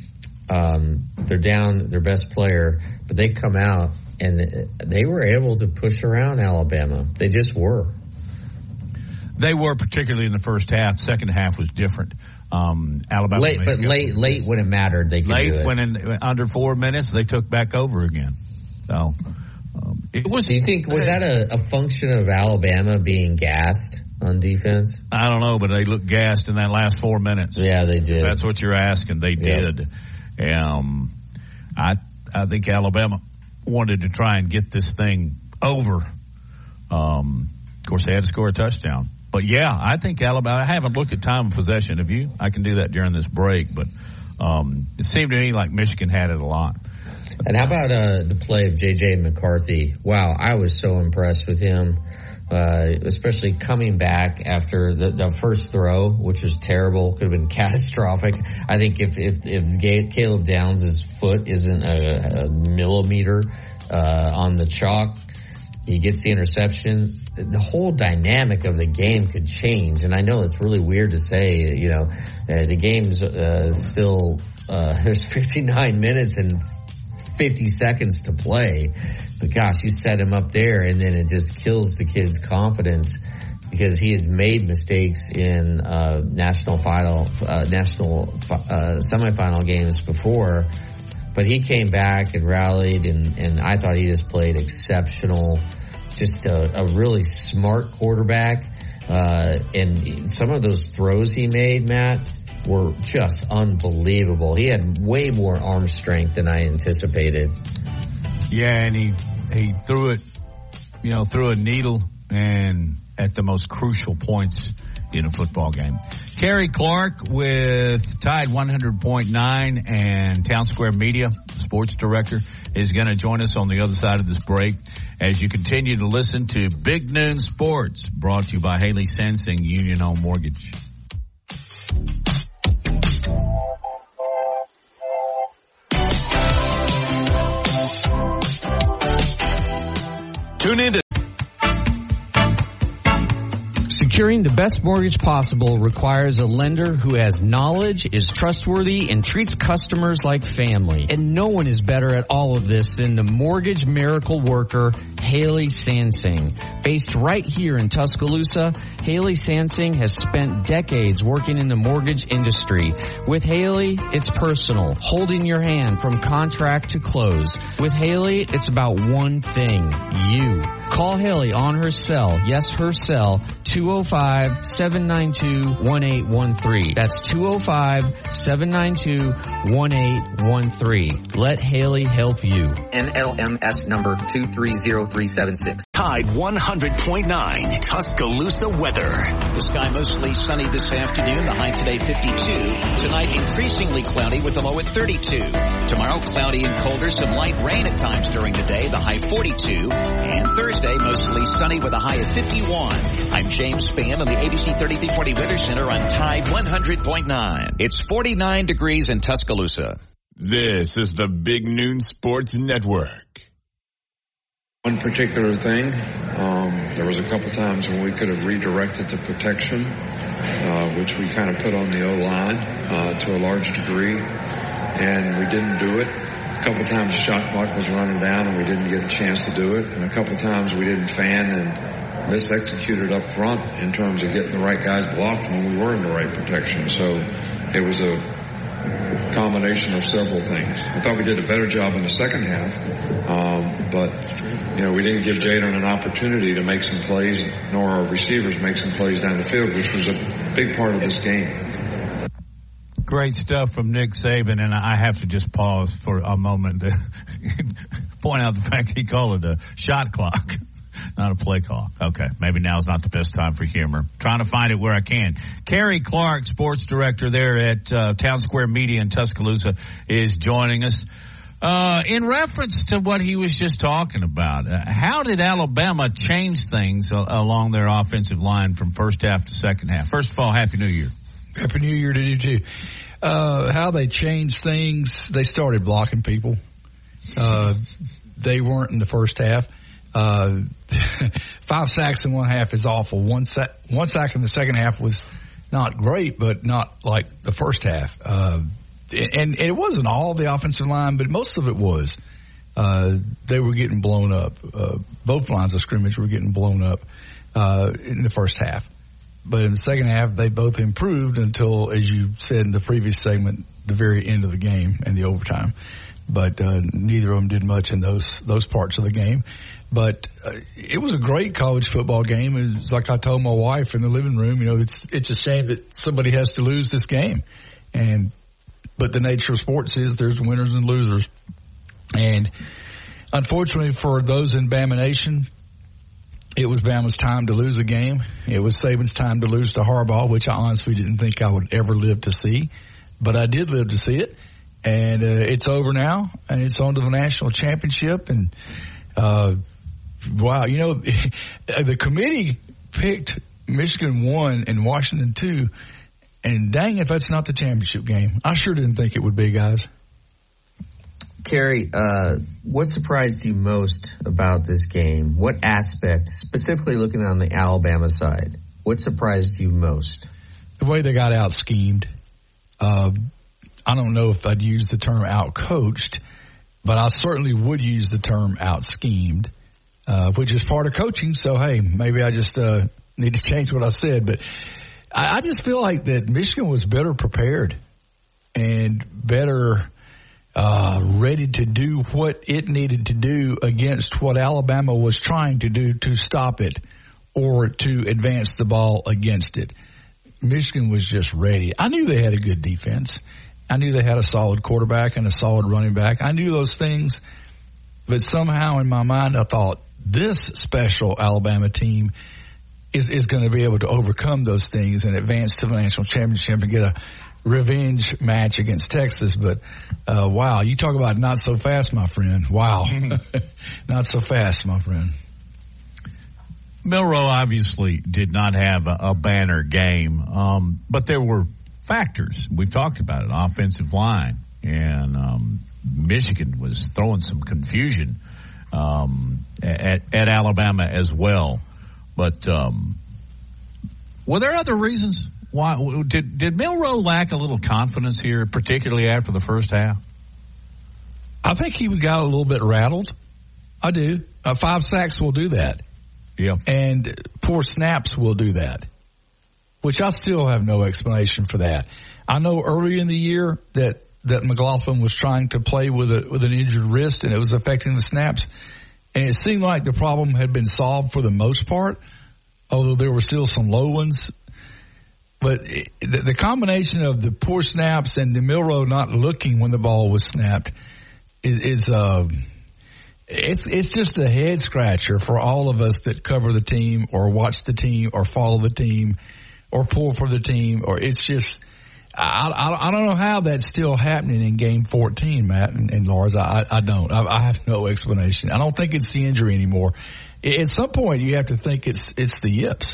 Um, they're down their best player, but they come out and they were able to push around Alabama. They just were. They were, particularly in the first half. Second half was different. Um, Alabama, late, but late, late when it mattered, they could late do it. when in under four minutes they took back over again. So. Um, it was. Do you think, was that a, a function of Alabama being gassed on defense? I don't know, but they looked gassed in that last four minutes. Yeah, they did. That's what you're asking. They yep. did. Um, I I think Alabama wanted to try and get this thing over. Um, of course, they had to score a touchdown. But yeah, I think Alabama. I haven't looked at time of possession. Have you? I can do that during this break, but um, it seemed to me like Michigan had it a lot. And how about uh, the play of J J McCarthy? Wow, I was so impressed with him, uh, especially coming back after the, the first throw, which was terrible, could have been catastrophic. I think if if, if Caleb Downs' foot isn't a, a millimeter uh, on the chalk, he gets the interception. The whole dynamic of the game could change. And I know it's really weird to say, you know, uh, the game's uh, still uh, there's fifty-nine minutes and fifty seconds to play, but gosh, you set him up there, and then it just kills the kid's confidence, because he had made mistakes in uh, national final, uh, national uh, semifinal games before, but he came back and rallied, and, and I thought he just played exceptional. Just a, a really smart quarterback, uh, and some of those throws he made, Matt, were just unbelievable. He had way more arm strength than I anticipated. Yeah, and he he threw it, you know, through a needle and at the most crucial points in a football game. Kerry Clark with Tide one hundred point nine and Town Square Media, sports director, is going to join us on the other side of this break as you continue to listen to Big Noon Sports, brought to you by Haley Sansing Union Home Mortgage. Tune in to Securing the best mortgage possible requires a lender who has knowledge, is trustworthy, and treats customers like family. And no one is better at all of this than the mortgage miracle worker, Haley Sansing. Based right here in Tuscaloosa, Haley Sansing has spent decades working in the mortgage industry. With Haley, it's personal, holding your hand from contract to close. With Haley, it's about one thing, you. Call Haley on her cell, yes, her cell, two oh five, seven nine two, one eight one three. That's two oh five, seven nine two, one eight one three. Let Haley help you. N L M S number two three zero three seven six. Tide one hundred point nine, Tuscaloosa weather. The sky mostly sunny this afternoon. The high today fifty-two. Tonight increasingly cloudy with a low at thirty-two. Tomorrow cloudy and colder. Some light rain at times during the day. The high forty-two. And Thursday mostly sunny with a high of fifty-one. I'm James Spann on the A B C thirty-three forty Weather Center on Tide one hundred point nine. It's forty-nine degrees in Tuscaloosa. This is the Big Noon Sports Network. One particular thing, um, there was a couple times when we could have redirected the protection, uh, which we kind of put on the O-line uh, to a large degree, and we didn't do it. A couple times the shot clock was running down and we didn't get a chance to do it, and a couple times we didn't fan and misexecuted up front in terms of getting the right guys blocked when we were in the right protection. So it was a combination of several things. I thought we did a better job in the second half, um, but you know, we didn't give Jaden an opportunity to make some plays, nor our receivers make some plays down the field, which was a big part of this game. Great stuff from Nick Saban, and I have to just pause for a moment to point out the fact he called it a shot clock, not a play call. Okay, maybe now's not the best time for humor. Trying to find it where I can. Kerry Clark, sports director there at uh, Town Square Media in Tuscaloosa, is joining us. Uh, in reference to what he was just talking about, uh, how did Alabama change things uh, along their offensive line from first half to second half? First of all, Happy New Year. Happy New Year to you, too. Uh, how they changed things, they started blocking people. Uh, they weren't in the first half. Uh, five sacks in one half is awful. One sack, one sack in the second half was not great, but not like the first half. Uh, and, and it wasn't all the offensive line, but most of it was. Uh, they were getting blown up. Uh, both lines of scrimmage were getting blown up, uh, in the first half. But in the second half, they both improved until, as you said in the previous segment, the very end of the game and the overtime. But uh, neither of them did much in those those parts of the game. But uh, it was a great college football game. It's like I told my wife in the living room, you know, it's it's a shame that somebody has to lose this game. And but the nature of sports is there's winners and losers. And unfortunately for those in Bama Nation, it was Bama's time to lose a game. It was Saban's time to lose to Harbaugh, which I honestly didn't think I would ever live to see. But I did live to see it. And uh, it's over now, and it's on to the national championship. And, uh, wow, you know, the committee picked Michigan one and Washington two. And dang if that's not the championship game. I sure didn't think it would be, guys. Kerry, uh, what surprised you most about this game? What aspect, specifically looking on the Alabama side, what surprised you most? The way they got out-schemed. Uh, I don't know if I'd use the term out-coached, but I certainly would use the term out-schemed, uh, which is part of coaching. So, hey, maybe I just uh, need to change what I said. But I, I just feel like that Michigan was better prepared and better uh, ready to do what it needed to do against what Alabama was trying to do to stop it or to advance the ball against it. Michigan was just ready. I knew they had a good defense. I knew they had a solid quarterback and a solid running back. I knew those things, but somehow in my mind I thought this special Alabama team is, is going to be able to overcome those things and advance to the national championship and get a revenge match against Texas. But, uh, wow, you talk about not so fast, my friend. Wow. Not so fast, my friend. Milroe obviously did not have a, a banner game, um, but there were factors. We've talked about it, offensive line, and um, Michigan was throwing some confusion um, at, at Alabama as well. But um, were there other reasons? Why did did Milroe lack a little confidence here, particularly after the first half? I think he got a little bit rattled. I do. Uh, five sacks will do that. Yeah. And poor snaps will do that, which I still have no explanation for that. I know early in the year that, that McLaughlin was trying to play with a, with an injured wrist and it was affecting the snaps. And it seemed like the problem had been solved for the most part, although there were still some low ones. But it, the, the combination of the poor snaps and the Milroe not looking when the ball was snapped is, is uh, It's it's just a head scratcher for all of us that cover the team or watch the team or follow the team or pull for the team. Or it's just I, I, I don't know how that's still happening in Game fourteen, Matt and, and Lars. I, I don't. I, I have no explanation. I don't think it's the injury anymore. At some point, you have to think it's it's the yips.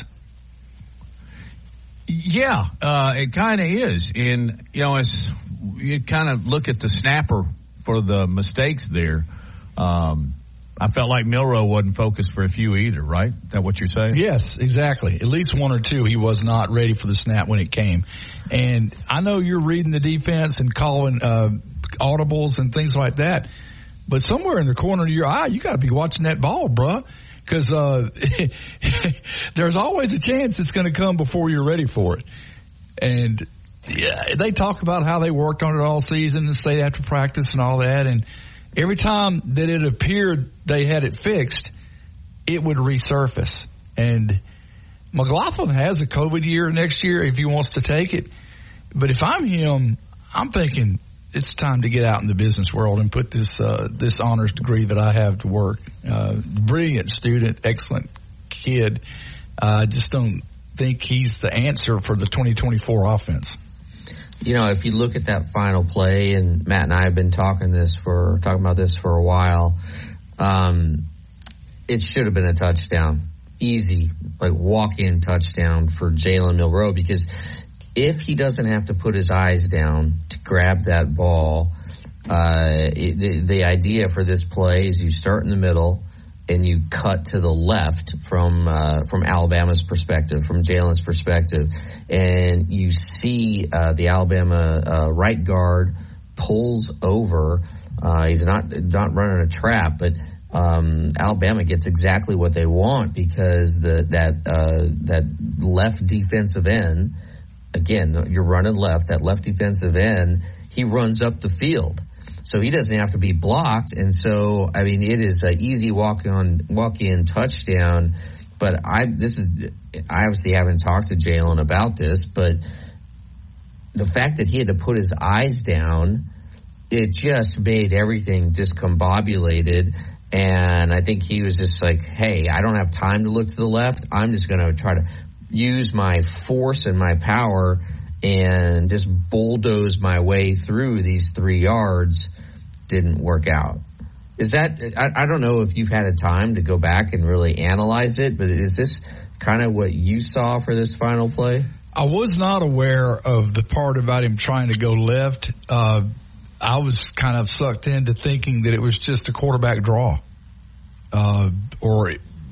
Yeah, uh, it kind of is. And you know, as you kind of look at the snapper for the mistakes there. Um, I felt like Milroe wasn't focused for a few either, right? Is that what you're saying? Yes, exactly. At least one or two, he was not ready for the snap when it came. And I know you're reading the defense and calling uh, audibles and things like that, but somewhere in the corner of your eye, you got to be watching that ball, bruh, because uh, there's always a chance it's going to come before you're ready for it. And yeah, they talk about how they worked on it all season and stayed after practice and all that, and every time that it appeared they had it fixed, it would resurface. And McLaughlin has a COVID year next year if he wants to take it. But if I'm him, I'm thinking it's time to get out in the business world and put this uh, this honors degree that I have to work. Uh, brilliant student, excellent kid. I uh, just don't think he's the answer for the twenty twenty-four offense. You know, if you look at that final play, and Matt and I have been talking this for talking about this for a while, um, it should have been a touchdown, easy, like walk-in touchdown for Jalen Milroe. Because if he doesn't have to put his eyes down to grab that ball, uh, it, the, the idea for this play is you start in the middle and you cut to the left from uh, from Alabama's perspective, from Jalen's perspective, and you see uh, the Alabama uh, right guard pulls over. Uh, he's not not running a trap, but um, Alabama gets exactly what they want because the that uh, that left defensive end, again, you're running left. That left defensive end, he runs up the field. So he doesn't have to be blocked, and so I mean it is an easy walk on walk in touchdown. But I this is I obviously haven't talked to Jalen about this, but the fact that he had to put his eyes down, it just made everything discombobulated. And I think he was just like, "Hey, I don't have time to look to the left. I'm just going to try to use my force and my power." And just bulldoze my way through these three yards. Didn't work out. Is that, I, I don't know if you've had a time to go back and really analyze it, but is this kind of what you saw for this final play? I was not aware of the part about him trying to go left. Uh, I was kind of sucked into thinking that it was just a quarterback draw uh, or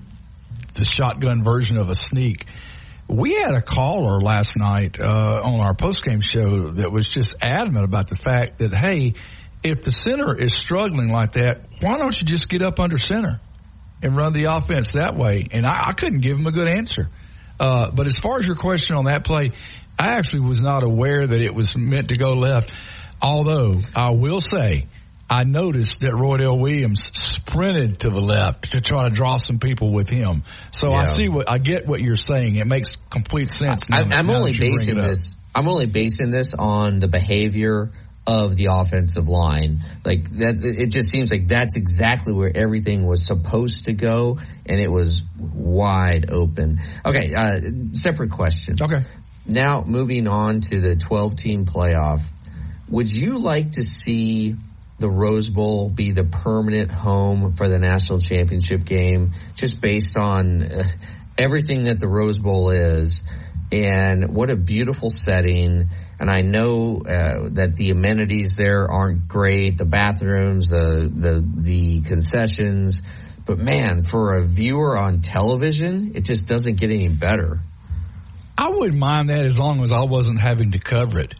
the shotgun version of a sneak. We had a caller last night uh, on our postgame show that was just adamant about the fact that, hey, if the center is struggling like that, why don't you just get up under center and run the offense that way? And I, I couldn't give him a good answer. Uh, but as far as your question on that play, I actually was not aware that it was meant to go left. Although I will say, I noticed that Roydell Williams sprinted to the left to try to draw some people with him. So yeah. I see what I get what you're saying. It makes complete sense. I, now, I'm now only basing this. I'm only basing this on the behavior of the offensive line. Like that, it just seems like that's exactly where everything was supposed to go, and it was wide open. Okay, uh, separate question. Okay. Now moving on to the twelve-team playoff. Would you like to see the Rose Bowl be the permanent home for the national championship game, just based on uh, everything that the Rose Bowl is, and what a beautiful setting? And I know uh, that the amenities there aren't great, the bathrooms, the the the concessions, but man, for a viewer on television, it just doesn't get any better. I wouldn't mind that as long as I wasn't having to cover it.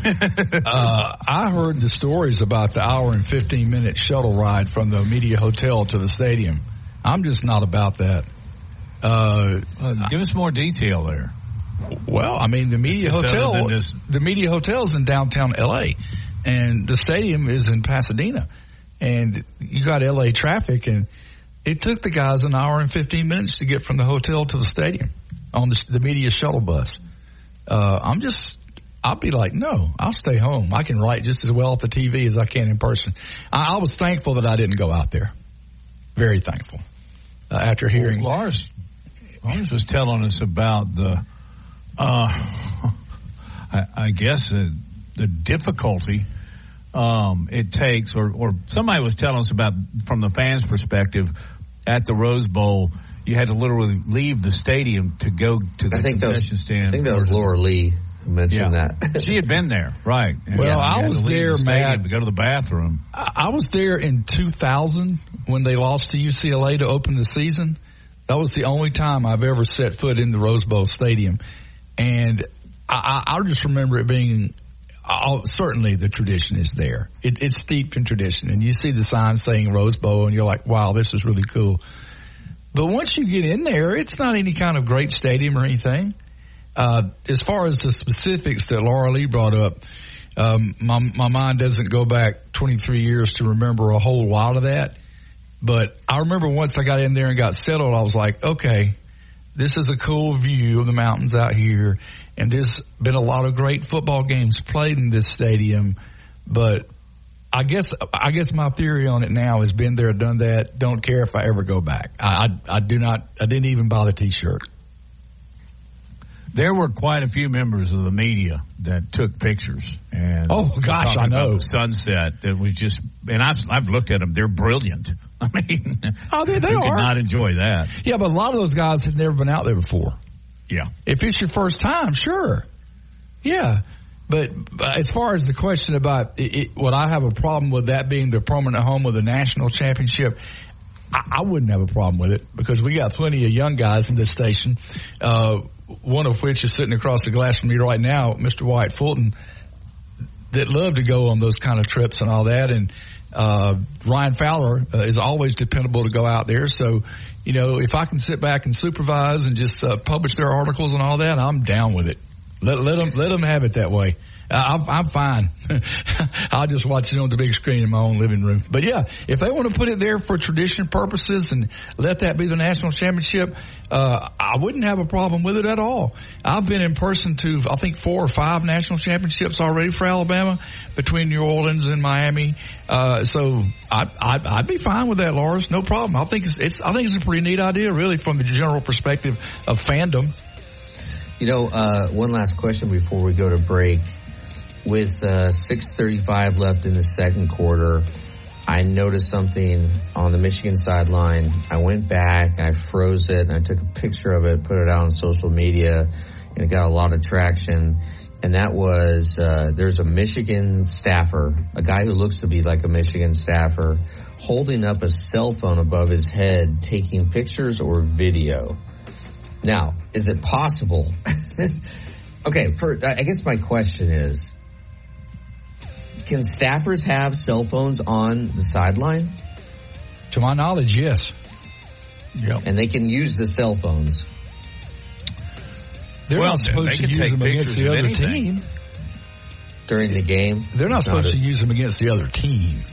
uh, I heard the stories about the hour and fifteen minute shuttle ride from the media hotel to the stadium. I'm just not about that. Uh, uh, give us more detail there. Well, I mean, the media hotel, the media hotel's in downtown L A, and the stadium is in Pasadena, and you got L A traffic, and it took the guys an hour and fifteen minutes to get from the hotel to the stadium on the, the media shuttle bus. Uh, I'm just, I'll be like, no, I'll stay home. I can write just as well off the T V as I can in person. I, I was thankful that I didn't go out there. Very thankful. Uh, after hearing well, Lars, Lars was telling us about the, uh, I, I guess uh, the difficulty um, it takes, or, or somebody was telling us about from the fans' perspective at the Rose Bowl. You had to literally leave the stadium to go to the I think concession was, stand. I think that was Laura Lee who mentioned yeah. that. She had been there, right. And well, yeah, I was to there, the Matt. To go to the bathroom. I, I was there in two thousand when they lost to U C L A to open the season. That was the only time I've ever set foot in the Rose Bowl Stadium. And I, I, I just remember it being, I'll, certainly the tradition is there. It, it's steeped in tradition. And you see the sign saying Rose Bowl, and you're like, wow, this is really cool. But once you get in there, it's not any kind of great stadium or anything. Uh, as far as the specifics that Laura Lee brought up, um, my, my mind doesn't go back twenty-three years to remember a whole lot of that. But I remember once I got in there and got settled, I was like, okay, this is a cool view of the mountains out here. And there's been a lot of great football games played in this stadium. But I guess I guess my theory on it now is been there, done that. Don't care if I ever go back. I, I, I do not. I didn't even buy the T-shirt. There were quite a few members of the media that took pictures. And oh gosh, I know the sunset. It was just, and I've I've looked at them. They're brilliant. I mean, oh, they, they you are. could not enjoy that. Yeah, but a lot of those guys had never been out there before. Yeah, if it's your first time, sure. Yeah. But as far as the question about it, it, would I have a problem with that being the permanent home of the national championship, I, I wouldn't have a problem with it because we got plenty of young guys in this station, uh, one of which is sitting across the glass from me right now, Mister Wyatt Fulton, that love to go on those kind of trips and all that. And uh, Ryan Fowler uh, is always dependable to go out there. So, you know, if I can sit back and supervise and just uh, publish their articles and all that, I'm down with it. Let, let them, let them have it that way. I'm, I'm fine. I'll just watch it on the big screen in my own living room. But yeah, if they want to put it there for tradition purposes and let that be the national championship, uh, I wouldn't have a problem with it at all. I've been in person to, I think, four or five national championships already for Alabama between New Orleans and Miami. Uh, so I, I'd, I'd be fine with that, Lars. No problem. I think it's, it's, I think it's a pretty neat idea, really, from the general perspective of fandom. You know, uh, one last question before we go to break. With uh, six thirty-five left in the second quarter, I noticed something on the Michigan sideline. I went back, I froze it, and I took a picture of it, put it out on social media, and it got a lot of traction. And that was, uh, there's a Michigan staffer, a guy who looks to be like a Michigan staffer, holding up a cell phone above his head, taking pictures or video. Now, is it possible? Okay, for, I guess my question is, can staffers have cell phones on the sideline? To my knowledge, yes. Yep. And they can use the cell phones. They're well, not supposed to use them against the other anything. team. During the game? They're not it's supposed not to a- use them against the other team.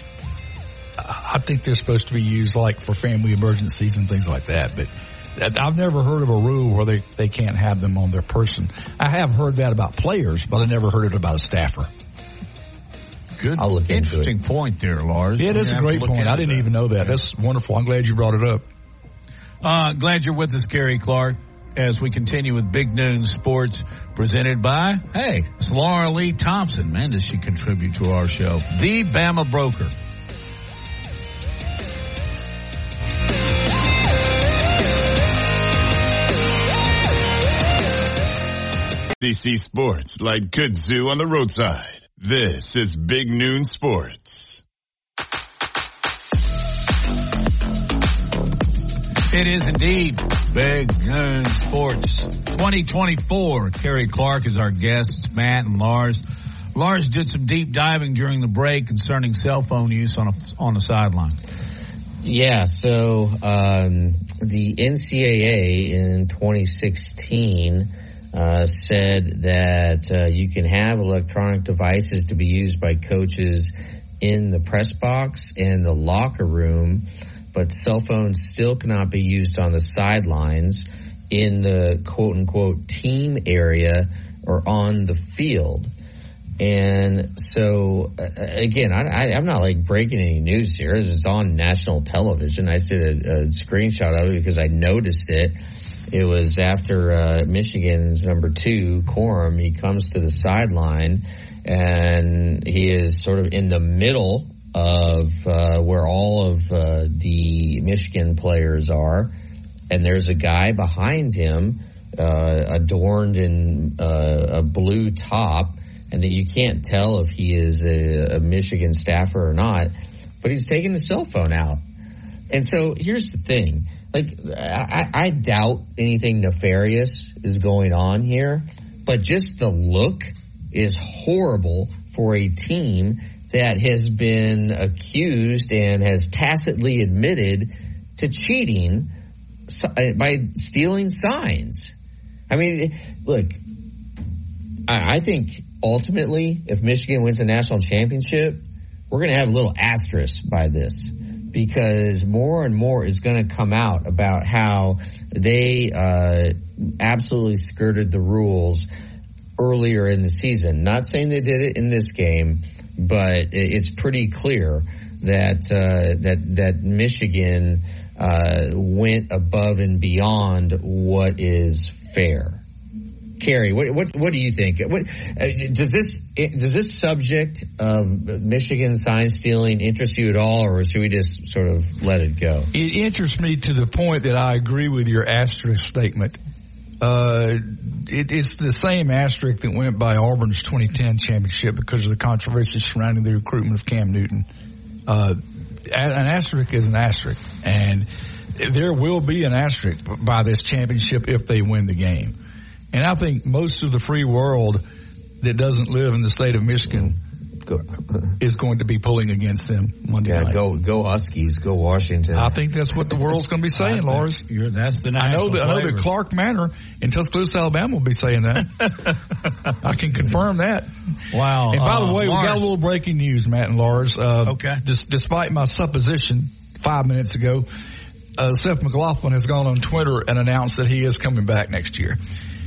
I think they're supposed to be used like for family emergencies and things like that. But I've never heard of a rule where they, they can't have them on their person. I have heard that about players, but I never heard it about a staffer. Good. I'll look into Interesting it. point there, Lars. Yeah, that's a great point. I didn't that. even know that. That's wonderful. I'm glad you brought it up. Uh, glad you're with us, Gary Clark, as we continue with Big Noon Sports presented by, hey, it's Laura Lee Thompson. Man, does she contribute to our show. The Bama Broker. D C Sports, like kudzu on the roadside. This is Big Noon Sports. It is indeed Big Noon Sports twenty twenty-four. Kerry Clark is our guest. It's Matt and Lars. Lars did some deep diving during the break concerning cell phone use on a, on the sideline. Yeah, so um, the N C double A in twenty sixteen uh, said that uh, you can have electronic devices to be used by coaches in the press box and the locker room, but cell phones still cannot be used on the sidelines in the quote-unquote team area or on the field. And so, uh, again, I, I, I'm not like breaking any news here. This is on national television. I did a, a screenshot of it because I noticed it. It was after uh, Michigan's number two, Corum. He comes to the sideline, and he is sort of in the middle of uh, where all of uh, the Michigan players are. And there's a guy behind him uh, adorned in uh, a blue top, and that you can't tell if he is a, a Michigan staffer or not, but he's taking his cell phone out. And so here's the thing. Like, I, I doubt anything nefarious is going on here, but just the look is horrible for a team that has been accused and has tacitly admitted to cheating by stealing signs. I mean, look, I, I think ultimately, if Michigan wins the national championship, we're going to have a little asterisk by this, because more and more is going to come out about how they uh, absolutely skirted the rules earlier in the season. Not saying they did it in this game, but it's pretty clear that uh, that that Michigan uh, went above and beyond what is fair. Kerry, what what what do you think? What uh, does this does this subject of Michigan sign stealing interest you at all, or should we just sort of let it go? It interests me to the point that I agree with your asterisk statement. Uh, it, it's the same asterisk that went by Auburn's twenty ten championship because of the controversy surrounding the recruitment of Cam Newton. Uh, an asterisk is an asterisk, and there will be an asterisk by this championship if they win the game. And I think most of the free world that doesn't live in the state of Michigan go, is going to be pulling against them Monday yeah, night. go go Huskies, go Washington. I think that's what the world's going to be saying, Lars. You're, that's the I know national that I know flavor. that Clark Manor in Tuscaloosa, Alabama will be saying that. I can confirm that. Wow. And by uh, the way, Lars. we got a little breaking news, Matt and Lars. Uh, okay. Dis- despite my supposition five minutes ago, uh, Seth McLaughlin has gone on Twitter and announced that he is coming back next year.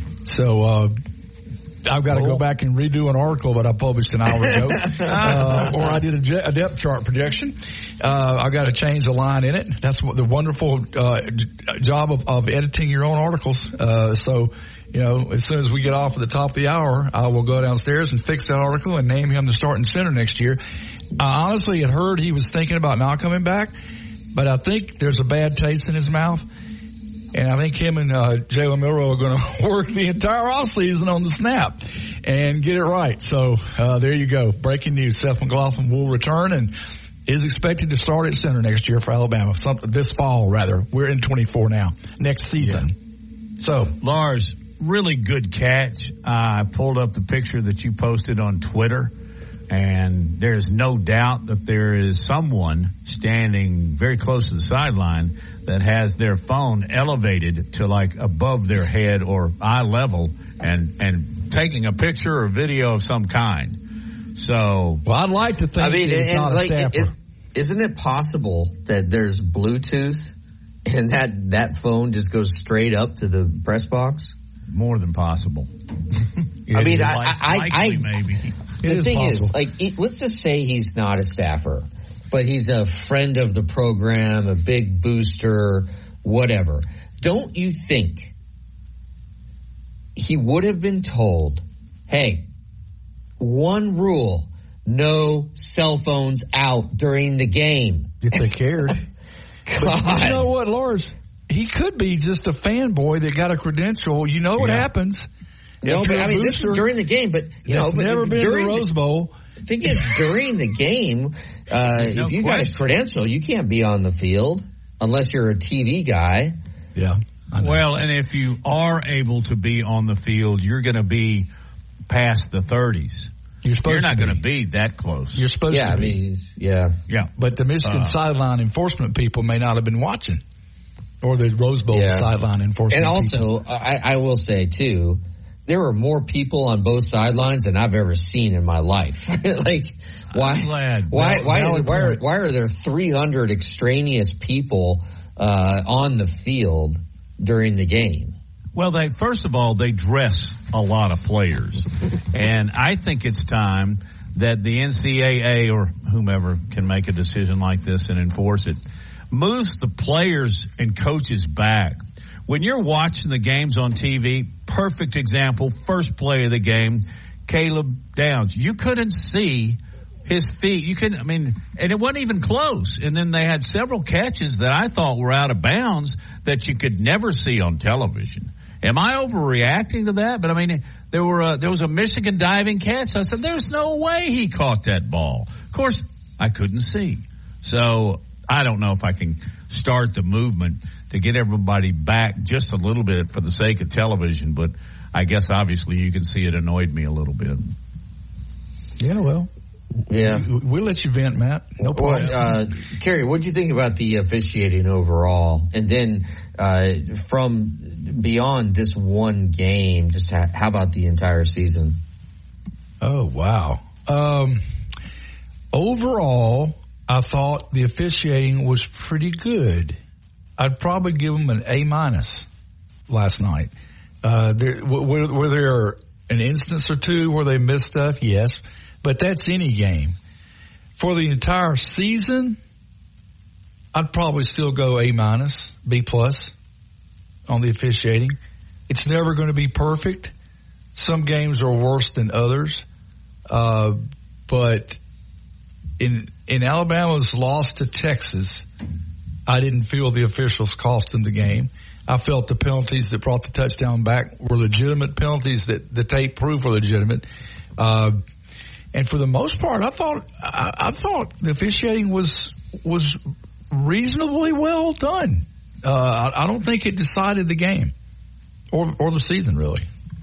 So, uh, I've got to go back and redo an article that I published an hour ago, uh, or I did a, je- a depth chart projection. Uh, I've got to change a line in it. That's what the wonderful uh, job of, of editing your own articles. Uh, so, you know, as soon as we get off at the top of the hour, I will go downstairs and fix that article and name him the starting center next year. I honestly had heard he was thinking about not coming back, but I think there's a bad taste in his mouth. And I think him and uh, Jalen Milroe are going to work the entire offseason on the snap and get it right. So uh, there you go. Breaking news. Seth McLaughlin will return and is expected to start at center next year for Alabama. Some, this fall, rather. We're in twenty-four now. Next season. Yeah. So, Lars, really good catch. I pulled up the picture that you posted on Twitter, and there's no doubt that there is someone standing very close to the sideline that has their phone elevated to like above their head or eye level and, and taking a picture or video of some kind. So, well, I'd like to think I mean, he's and, not like, a staffer. it, isn't it possible that there's Bluetooth and that, that phone just goes straight up to the press box? More than possible. I mean, I, I, I, maybe. The is thing possible. is, like, it, let's just say he's not a staffer, but he's a friend of the program, a big booster, whatever. Don't you think he would have been told, hey, one rule, no cell phones out during the game? If they cared. God. But you know what, Lars? He could be just a fanboy that got a credential. You know what Yeah. happens. No, but I mean, this is during the game, but, you know, but never been during to the Rose Bowl. The thing is, during the game, uh, No if you question. got a credential, you can't be on the field unless you're a T V guy. Yeah. Well, and if you are able to be on the field, you're going to be past the thirties. You're supposed You're not to going to be. be that close. You're supposed Yeah, to I be. mean, yeah. Yeah. But the Michigan Uh, sideline enforcement people may not have been watching. Or the Rose Bowl Yeah. sideline enforcement And people. also, I, I will say, too, there were more people on both sidelines than I've ever seen in my life. Like, why, I'm glad. why, why, Valid why, are, point. why are there three hundred extraneous people uh, on the field during the game? Well, they first of all, they dress a lot of players. And I think it's time that the N C double A or whomever can make a decision like this and enforce it, moves the players and coaches back. When you're watching the games on T V, perfect example, first play of the game, Caleb Downs. You couldn't see his feet. You couldn't, I mean, and it wasn't even close. And then they had several catches that I thought were out of bounds that you could never see on television. Am I overreacting to that? But I mean, there were a, there was a Michigan diving catch. I said, there's no way he caught that ball. Of course, I couldn't see. So I don't know if I can start the movement to get everybody back just a little bit for the sake of television. But I guess obviously you can see it annoyed me a little bit. Yeah, well. Yeah. We'll let you vent, Matt. No problem. Well, uh, Kerry, what do you think about the officiating overall? And then uh, from beyond this one game, just ha- how about the entire season? Oh, wow. Um, overall, I thought the officiating was pretty good. I'd probably give them an A minus last night. Uh, there, were, were there an instance or two where they missed stuff? Yes. But that's any game. For the entire season, I'd probably still go A minus, B plus on the officiating. It's never going to be perfect. Some games are worse than others. Uh, but in, in Alabama's loss to Texas, I didn't feel the officials cost them the game. I felt the penalties that brought the touchdown back were legitimate penalties that the tape proved were legitimate. Uh, And for the most part, I thought I, I thought the officiating was was reasonably well done. Uh, I, I don't think it decided the game or or the season really.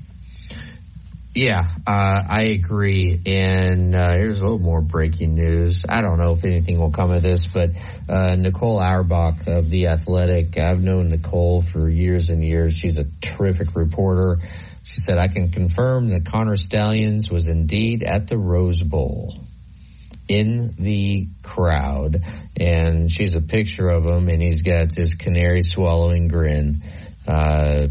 Yeah, uh, I agree. And uh, here's a little more breaking news. I don't know if anything will come of this, but uh, Nicole Auerbach of The Athletic, I've known Nicole for years and years. She's a terrific reporter. She said, I can confirm that Connor Stallions was indeed at the Rose Bowl in the crowd. And she's a picture of him, and he's got this canary swallowing grin. Uh,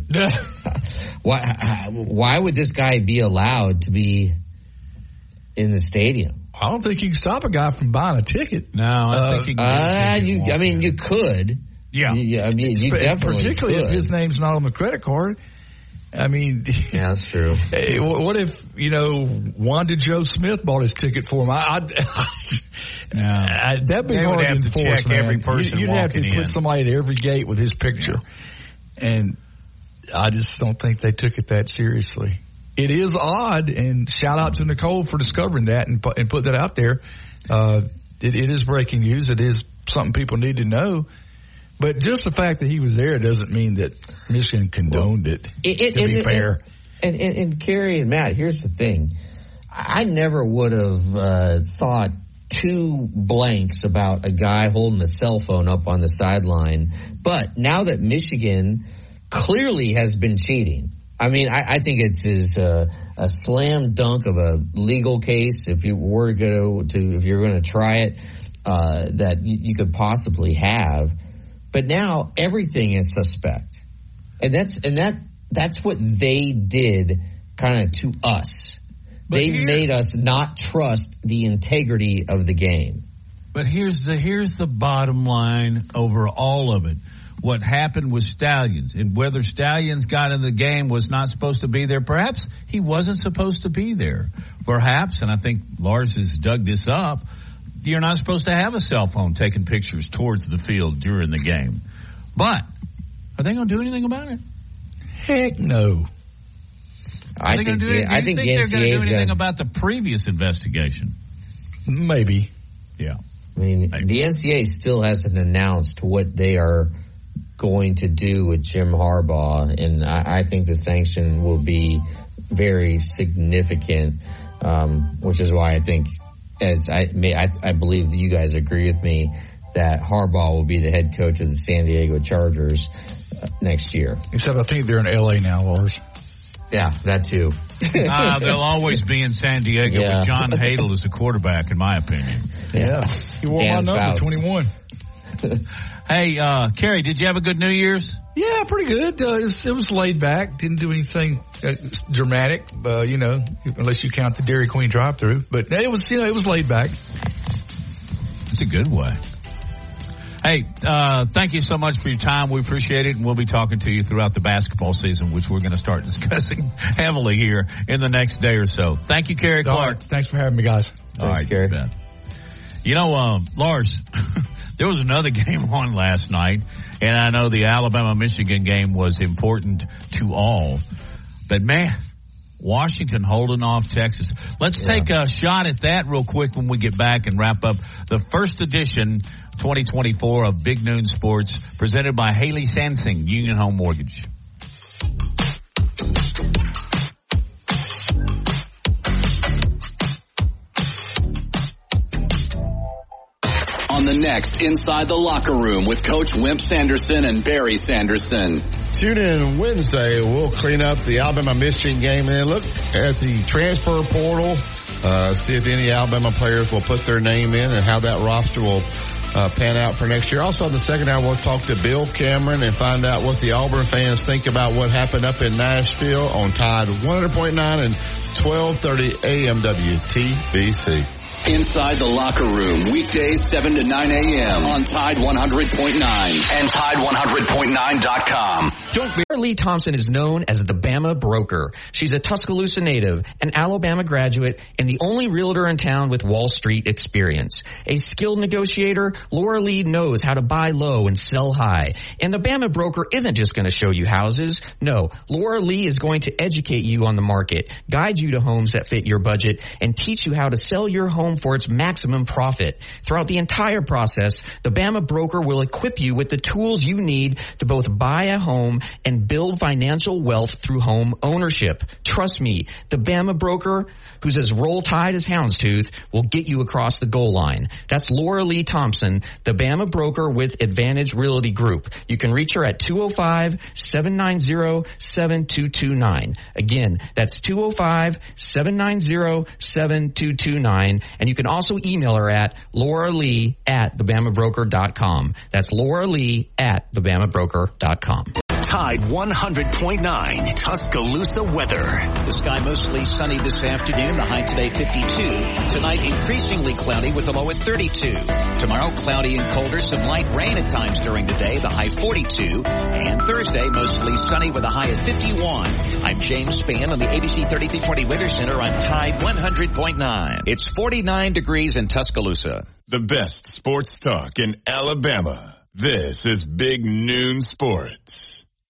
why, why would this guy be allowed to be in the stadium? I don't think you can stop a guy from buying a ticket. No, I uh, think you can. Uh, you, I mean, you could. Yeah. You, I mean, you definitely particularly could. if his name's not on the credit card. I mean, yeah, that's true. Hey, what if, you know, Wanda Joe Smith bought his ticket for him? I, I, no. I, that'd be They hard would have to to enforce, check man. every person You'd have to walking put in. somebody at every gate with his picture. And I just don't think they took it that seriously. It is odd, and shout out to Nicole for discovering that and, and put that out there. Uh, it, it is breaking news. It is something people need to know. But just the fact that he was there doesn't mean that Michigan condoned it, it, it to and, be and, fair. And, and, and Kerry and Matt, here's the thing. I never would have uh, thought two blanks about a guy holding a cell phone up on the sideline. But now that Michigan clearly has been cheating, I mean, I, I think it's as uh, a slam dunk of a legal case if you were to go to, if you're going to try it, uh, that you, you could possibly have. But now everything is suspect. And that's, and that, that's what they did kind of to us. But they here, made us not trust the integrity of the game. But here's the here's the bottom line over all of it. What happened with Stalions, and whether Stalions got in the game was not supposed to be there. Perhaps he wasn't supposed to be there. Perhaps, and I think Lars has dug this up, you're not supposed to have a cell phone taking pictures towards the field during the game. But are they going to do anything about it? Heck no. I think, do, do I you think, think the they're N C A A going to do anything gonna, about the previous investigation? Maybe. Yeah. I mean, Maybe. the N C A A still hasn't announced what they are going to do with Jim Harbaugh, and I, I think the sanction will be very significant, um, which is why I think, as I, may, I, I believe that you guys agree with me, that Harbaugh will be the head coach of the San Diego Chargers uh, next year. Except I think they're in L A now, Lars. Yeah, that too. uh, they'll always be in San Diego Yeah. with John Hadel as the quarterback, in my opinion. Yeah. He wore Dan my number, Fouts. twenty-one. Hey, uh, Kerry, did you have a good New Year's? Yeah, pretty good. Uh, it, was, it was laid back. Didn't do anything uh, dramatic, uh, you know, unless you count the Dairy Queen drive-through. But it was, you know, it was laid back. It's a good way. Hey, uh, thank you so much for your time. We appreciate it, and we'll be talking to you throughout the basketball season, which we're going to start discussing heavily here in the next day or so. Thank you, Kerry Clark. All right, thanks for having me, guys. All right, Kerry. You know, um, Lars, there was another game on last night, and I know the Alabama-Michigan game was important to all. But, man, Washington holding off Texas. Let's yeah. take a shot at that real quick when we get back and wrap up the first edition twenty twenty-four of Big Noon Sports, presented by Haley Sansing, Union Home Mortgage. On the next Inside the Locker Room with Coach Wimp Sanderson and Barry Sanderson. Tune in Wednesday. We'll clean up the Alabama-Michigan game and look at the transfer portal, uh, see if any Alabama players will put their name in and how that roster will uh, pan out for next year. Also, in the second hour, we'll talk to Bill Cameron and find out what the Auburn fans think about what happened up in Nashville on Tide one hundred point nine and twelve thirty A M W T B C. Inside the Locker Room, weekdays seven to nine a.m. on Tide one hundred point nine and Tide one hundred point nine dot com. Laura Lee Thompson is known as the Bama Broker. She's a Tuscaloosa native, an Alabama graduate, and the only realtor in town with Wall Street experience. A skilled negotiator, Laura Lee knows how to buy low and sell high. And the Bama Broker isn't just going to show you houses. No, Laura Lee is going to educate you on the market, guide you to homes that fit your budget, and teach you how to sell your home for its maximum profit. Throughout the entire process, the Bama Broker will equip you with the tools you need to both buy a home and build financial wealth through home ownership. Trust me, the Bama Broker, who's as roll tide as houndstooth, will get you across the goal line. That's Laura Lee Thompson, the Bama Broker with Advantage Realty Group. You can reach her at two oh five, seven nine zero, seven two two nine. Again, that's two oh five, seven nine zero, seven two two nine. And you can also email her at Laura Lee at the bama broker dot com. That's Laura Lee at the bama broker dot com. Tide one hundred point nine Tuscaloosa weather. The sky mostly sunny this afternoon. The high today fifty-two. Tonight increasingly cloudy with a low at thirty-two. Tomorrow cloudy and colder. Some light rain at times during the day. The high forty-two. And Thursday mostly sunny with a high at fifty-one. I'm James Spann on the A B C thirty-three twenty Weather Center on Tide one hundred point nine. It's forty-nine degrees in Tuscaloosa. The best sports talk in Alabama. This is Big Noon Sports.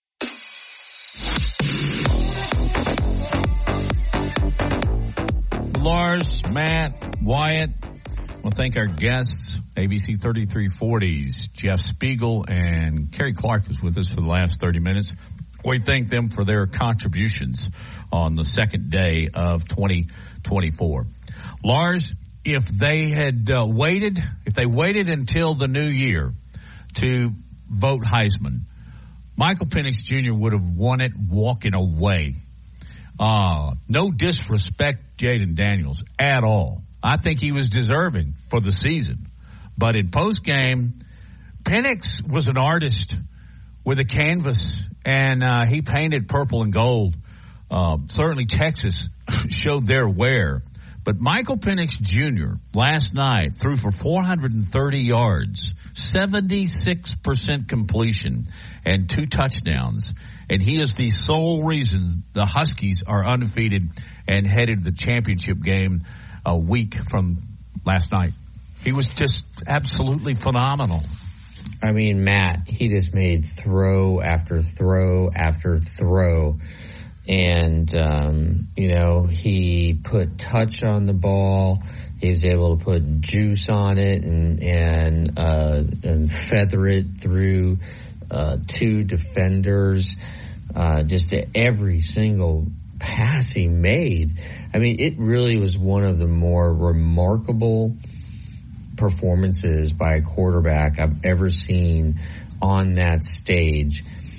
Lars, Matt, Wyatt. I want to thank our guests, A B C thirty-three forty's Jeff Spiegel and Kerry Clark was with us for the last thirty minutes. We thank them for their contributions on the second day of twenty twenty-four. Lars, if they had uh, waited, if they waited until the new year to vote Heisman, Michael Penix Junior would have won it walking away. Uh, no disrespect, Jaden Daniels, at all. I think he was deserving for the season. But in postgame, Penix was an artist with a canvas, and uh, he painted purple and gold uh, uh, certainly Texas showed their wear. But Michael Penix Junior last night threw for four hundred thirty yards, seventy-six percent completion, and two touchdowns. And he is the sole reason the Huskies are undefeated and headed to the championship game a week from last night. He was just absolutely phenomenal. I mean, Matt, he just made throw after throw after throw. And, um, you know, he put touch on the ball. He was able to put juice on it and, and, uh, and feather it through, uh, two defenders, uh, just every single pass he made. I mean, it really was one of the more remarkable performances by a quarterback I've ever seen on that stage.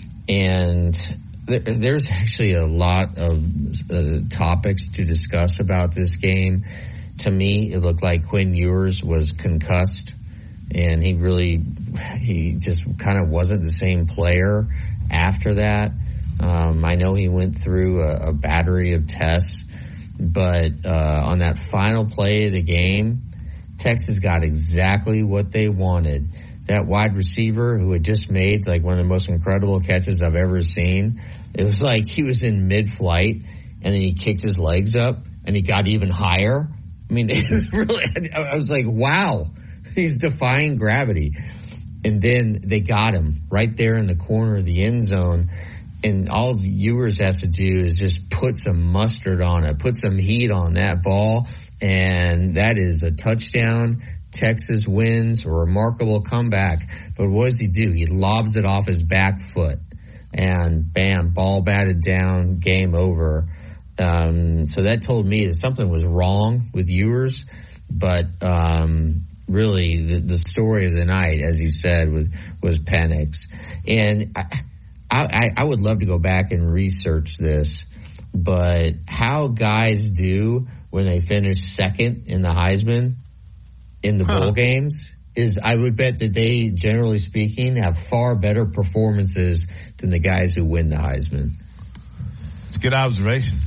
And there's actually a lot of uh, topics to discuss about this game. To me, it looked like Quinn Ewers was concussed, and he really, he just kind of wasn't the same player after that. Um, I know he went through a, a battery of tests, but uh, on that final play of the game, Texas got exactly what they wanted. That wide receiver who had just made like one of the most incredible catches I've ever seen. It was like he was in mid-flight and then he kicked his legs up and he got even higher. I mean, it was really, I was like, wow, he's defying gravity. And then they got him right there in the corner of the end zone. And all Ewers has to do is just put some mustard on it, put some heat on that ball. And that is a touchdown. Texas wins, a remarkable comeback. But what does he do? He lobs it off his back foot. And bam, ball batted down, game over. Um, so that told me that something was wrong with Ewers. But um, really, the, the story of the night, as you said, was, was Penix. And I, I, I would love to go back and research this. But how guys do when they finish second in the Heisman in the huh. bowl games is, I would bet that they, generally speaking, have far better performances than the guys who win the Heisman. It's a good observation.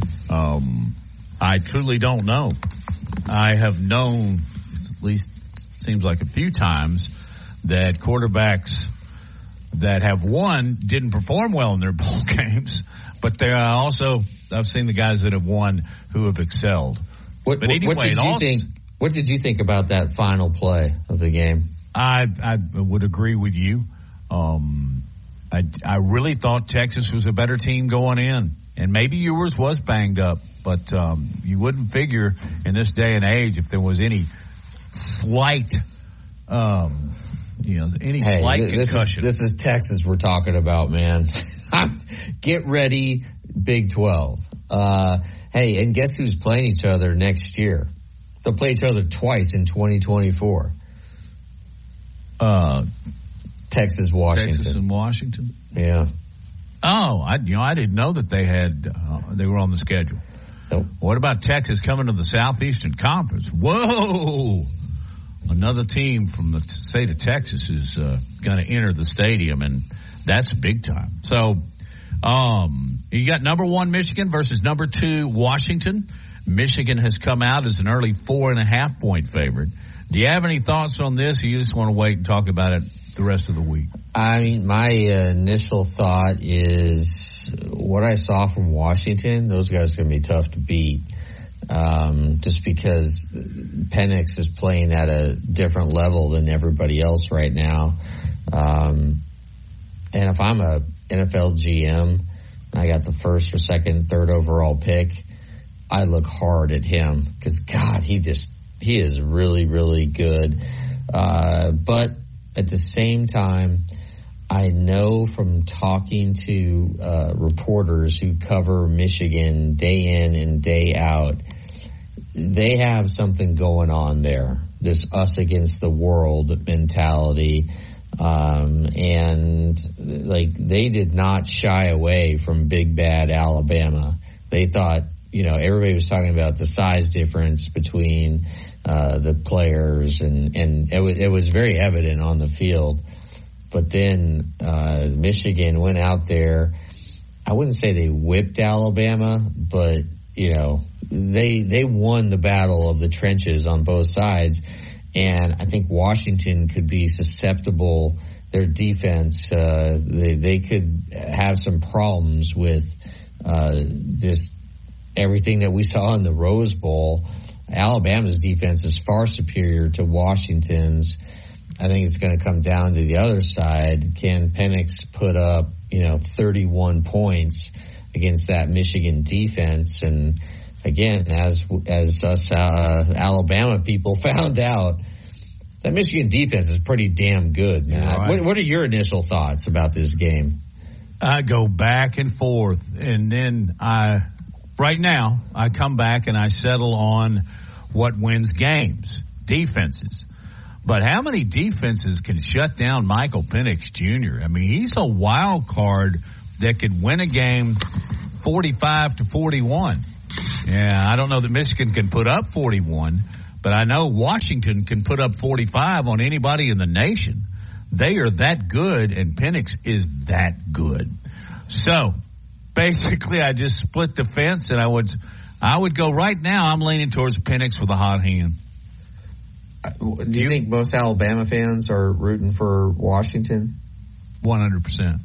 Um, I truly don't know. I have known, at least seems like a few times, that quarterbacks that have won didn't perform well in their bowl games, but there are also, I've seen the guys that have won who have excelled. What, but anyway, what did you also, think? What did you think about that final play of the game? I I would agree with you. Um, I I really thought Texas was a better team going in, and maybe yours was banged up, but um, you wouldn't figure in this day and age if there was any slight, um, you know, any hey, slight this concussion. Is, this is Texas we're talking about, man. Get ready, Big twelve. Uh, hey, and guess who's playing each other next year? They'll play each other twice in twenty twenty-four. Uh, Texas, Washington. Texas and Washington. Yeah. Oh, I you know I didn't know that they had uh, they were on the schedule. Nope. What about Texas coming to the Southeastern Conference? Whoa! Another team from the state of Texas is uh, going to enter the stadium, and that's big time. So, um, you got number one Michigan versus number two Washington. Michigan has come out as an early four and a half point favorite. Do you have any thoughts on this, or you just want to wait and talk about it the rest of the week? I mean, my uh, initial thought is what I saw from Washington, those guys are going to be tough to beat. Um, just because Penix is playing at a different level than everybody else right now. Um, and if I'm a N F L G M, I got the first or second, third overall pick, I look hard at him because, God, he just, he is really, really good. Uh, but at the same time, I know from talking to uh, reporters who cover Michigan day in and day out, they have something going on there, this us against the world mentality. Um, and like they did not shy away from big bad Alabama. They thought, you know, everybody was talking about the size difference between uh, the players, and, and it, w- it was very evident on the field. But then uh, Michigan went out there. I wouldn't say they whipped Alabama, but, you know, they they won the battle of the trenches on both sides. And I think Washington could be susceptible. Their defense, uh, they, they could have some problems with uh, just everything that we saw in the Rose Bowl. Alabama's defense is far superior to Washington's. I think it's going to come down to the other side. Can Penix put up, you know, thirty-one points against that Michigan defense? And again, as as us uh, Alabama people found out, that Michigan defense is pretty damn good, man. Yeah, right. what, what are your initial thoughts about this game? I go back and forth, and then I, right now, I come back and I settle on what wins games, defenses. But how many defenses can shut down Michael Penix Junior? I mean, he's a wild card that could win a game forty-five to forty-one. Yeah, I don't know that Michigan can put up forty-one, but I know Washington can put up forty-five on anybody in the nation. They are that good, and Penix is that good. So, basically, I just split the fence, and I would, I would go right now. I'm leaning towards Penix with a hot hand. Do you think most Alabama fans are rooting for Washington? one hundred percent.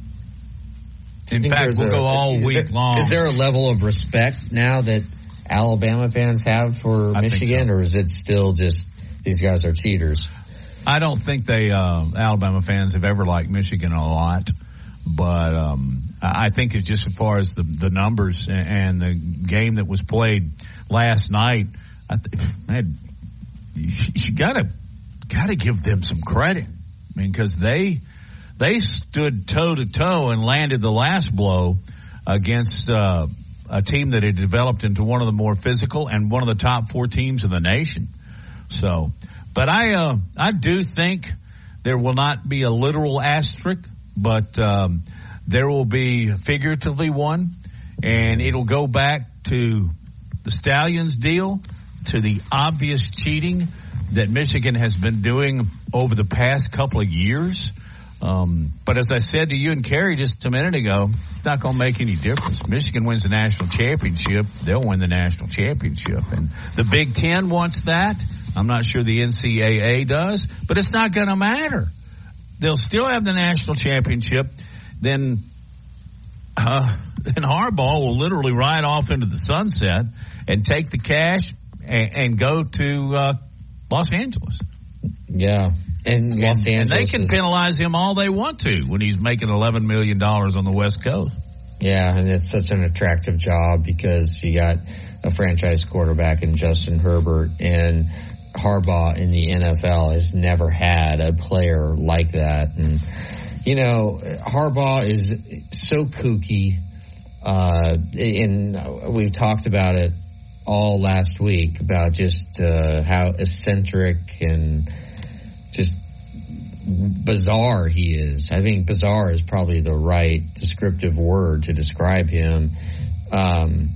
In fact, we'll a, go all is week there, long. Is there a level of respect now that Alabama fans have for I Michigan, so. or is it still just these guys are cheaters? I don't think they uh, Alabama fans have ever liked Michigan a lot, but um, I think it's just as far as the, the numbers and the game that was played last night. I th- man, you gotta gotta give them some credit. I mean, because they they stood toe to toe and landed the last blow against uh, a team that had developed into one of the more physical and one of the top four teams in the nation. So, but I uh, I do think there will not be a literal asterisk, but um, there will be figuratively one, and it'll go back to the Stallions deal, to the obvious cheating that Michigan has been doing over the past couple of years. Um, but as I said to you and Kerry just a minute ago, it's not going to make any difference. Michigan wins the national championship, they'll win the national championship. And the Big Ten wants that. I'm not sure the N C double A does, but it's not going to matter. They'll still have the national championship. Then, uh, then Harbaugh will literally ride off into the sunset and take the cash and, and go to uh, Los Angeles. Yeah. And Los and, Angeles. And they can is, penalize him all they want to when he's making eleven million dollars on the West Coast. Yeah, and it's such an attractive job because you got a franchise quarterback in Justin Herbert, and Harbaugh in the N F L has never had a player like that. And, you know, Harbaugh is so kooky, uh, and we've talked about it all last week about just uh, how eccentric and just bizarre he is. I think bizarre is probably the right descriptive word to describe him. Um,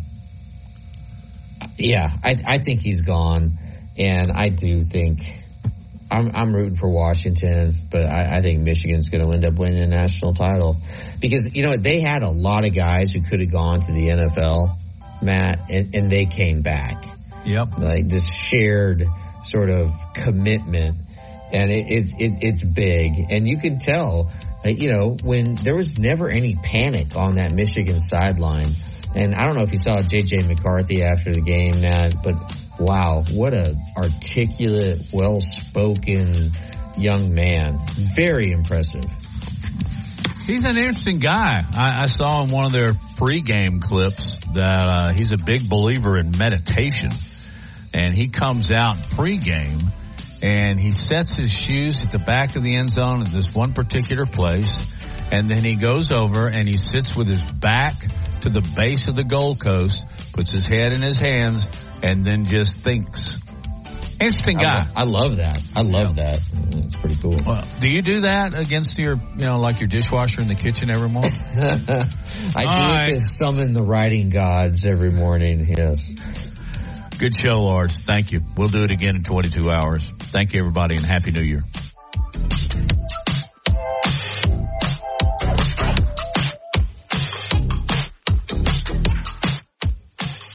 yeah, I, I think he's gone, and I do think I'm, I'm rooting for Washington, but I, I think Michigan's going to end up winning a national title because, you know, they had a lot of guys who could have gone to the N F L, Matt, and, and they came back. Yep. Like this shared sort of commitment. And it, it, it, it's big. And you can tell, uh, you know, when there was never any panic on that Michigan sideline. And I don't know if you saw J J McCarthy after the game, Matt, but wow, what a articulate, well-spoken young man. Very impressive. He's an interesting guy. I, I saw in one of their pregame clips that uh, he's a big believer in meditation. And he comes out pregame and he sets his shoes at the back of the end zone at this one particular place. And then he goes over and he sits with his back to the base of the Gold Coast, puts his head in his hands, and then just thinks. Interesting guy. I, I love that. I love yeah. that. It's pretty cool. Well, do you do that against your, you know, like your dishwasher in the kitchen every morning? I do right. it to summon the writing gods every morning, yes. Good show, Lords. Thank you. We'll do it again in twenty-two hours. Thank you, everybody, and Happy New Year.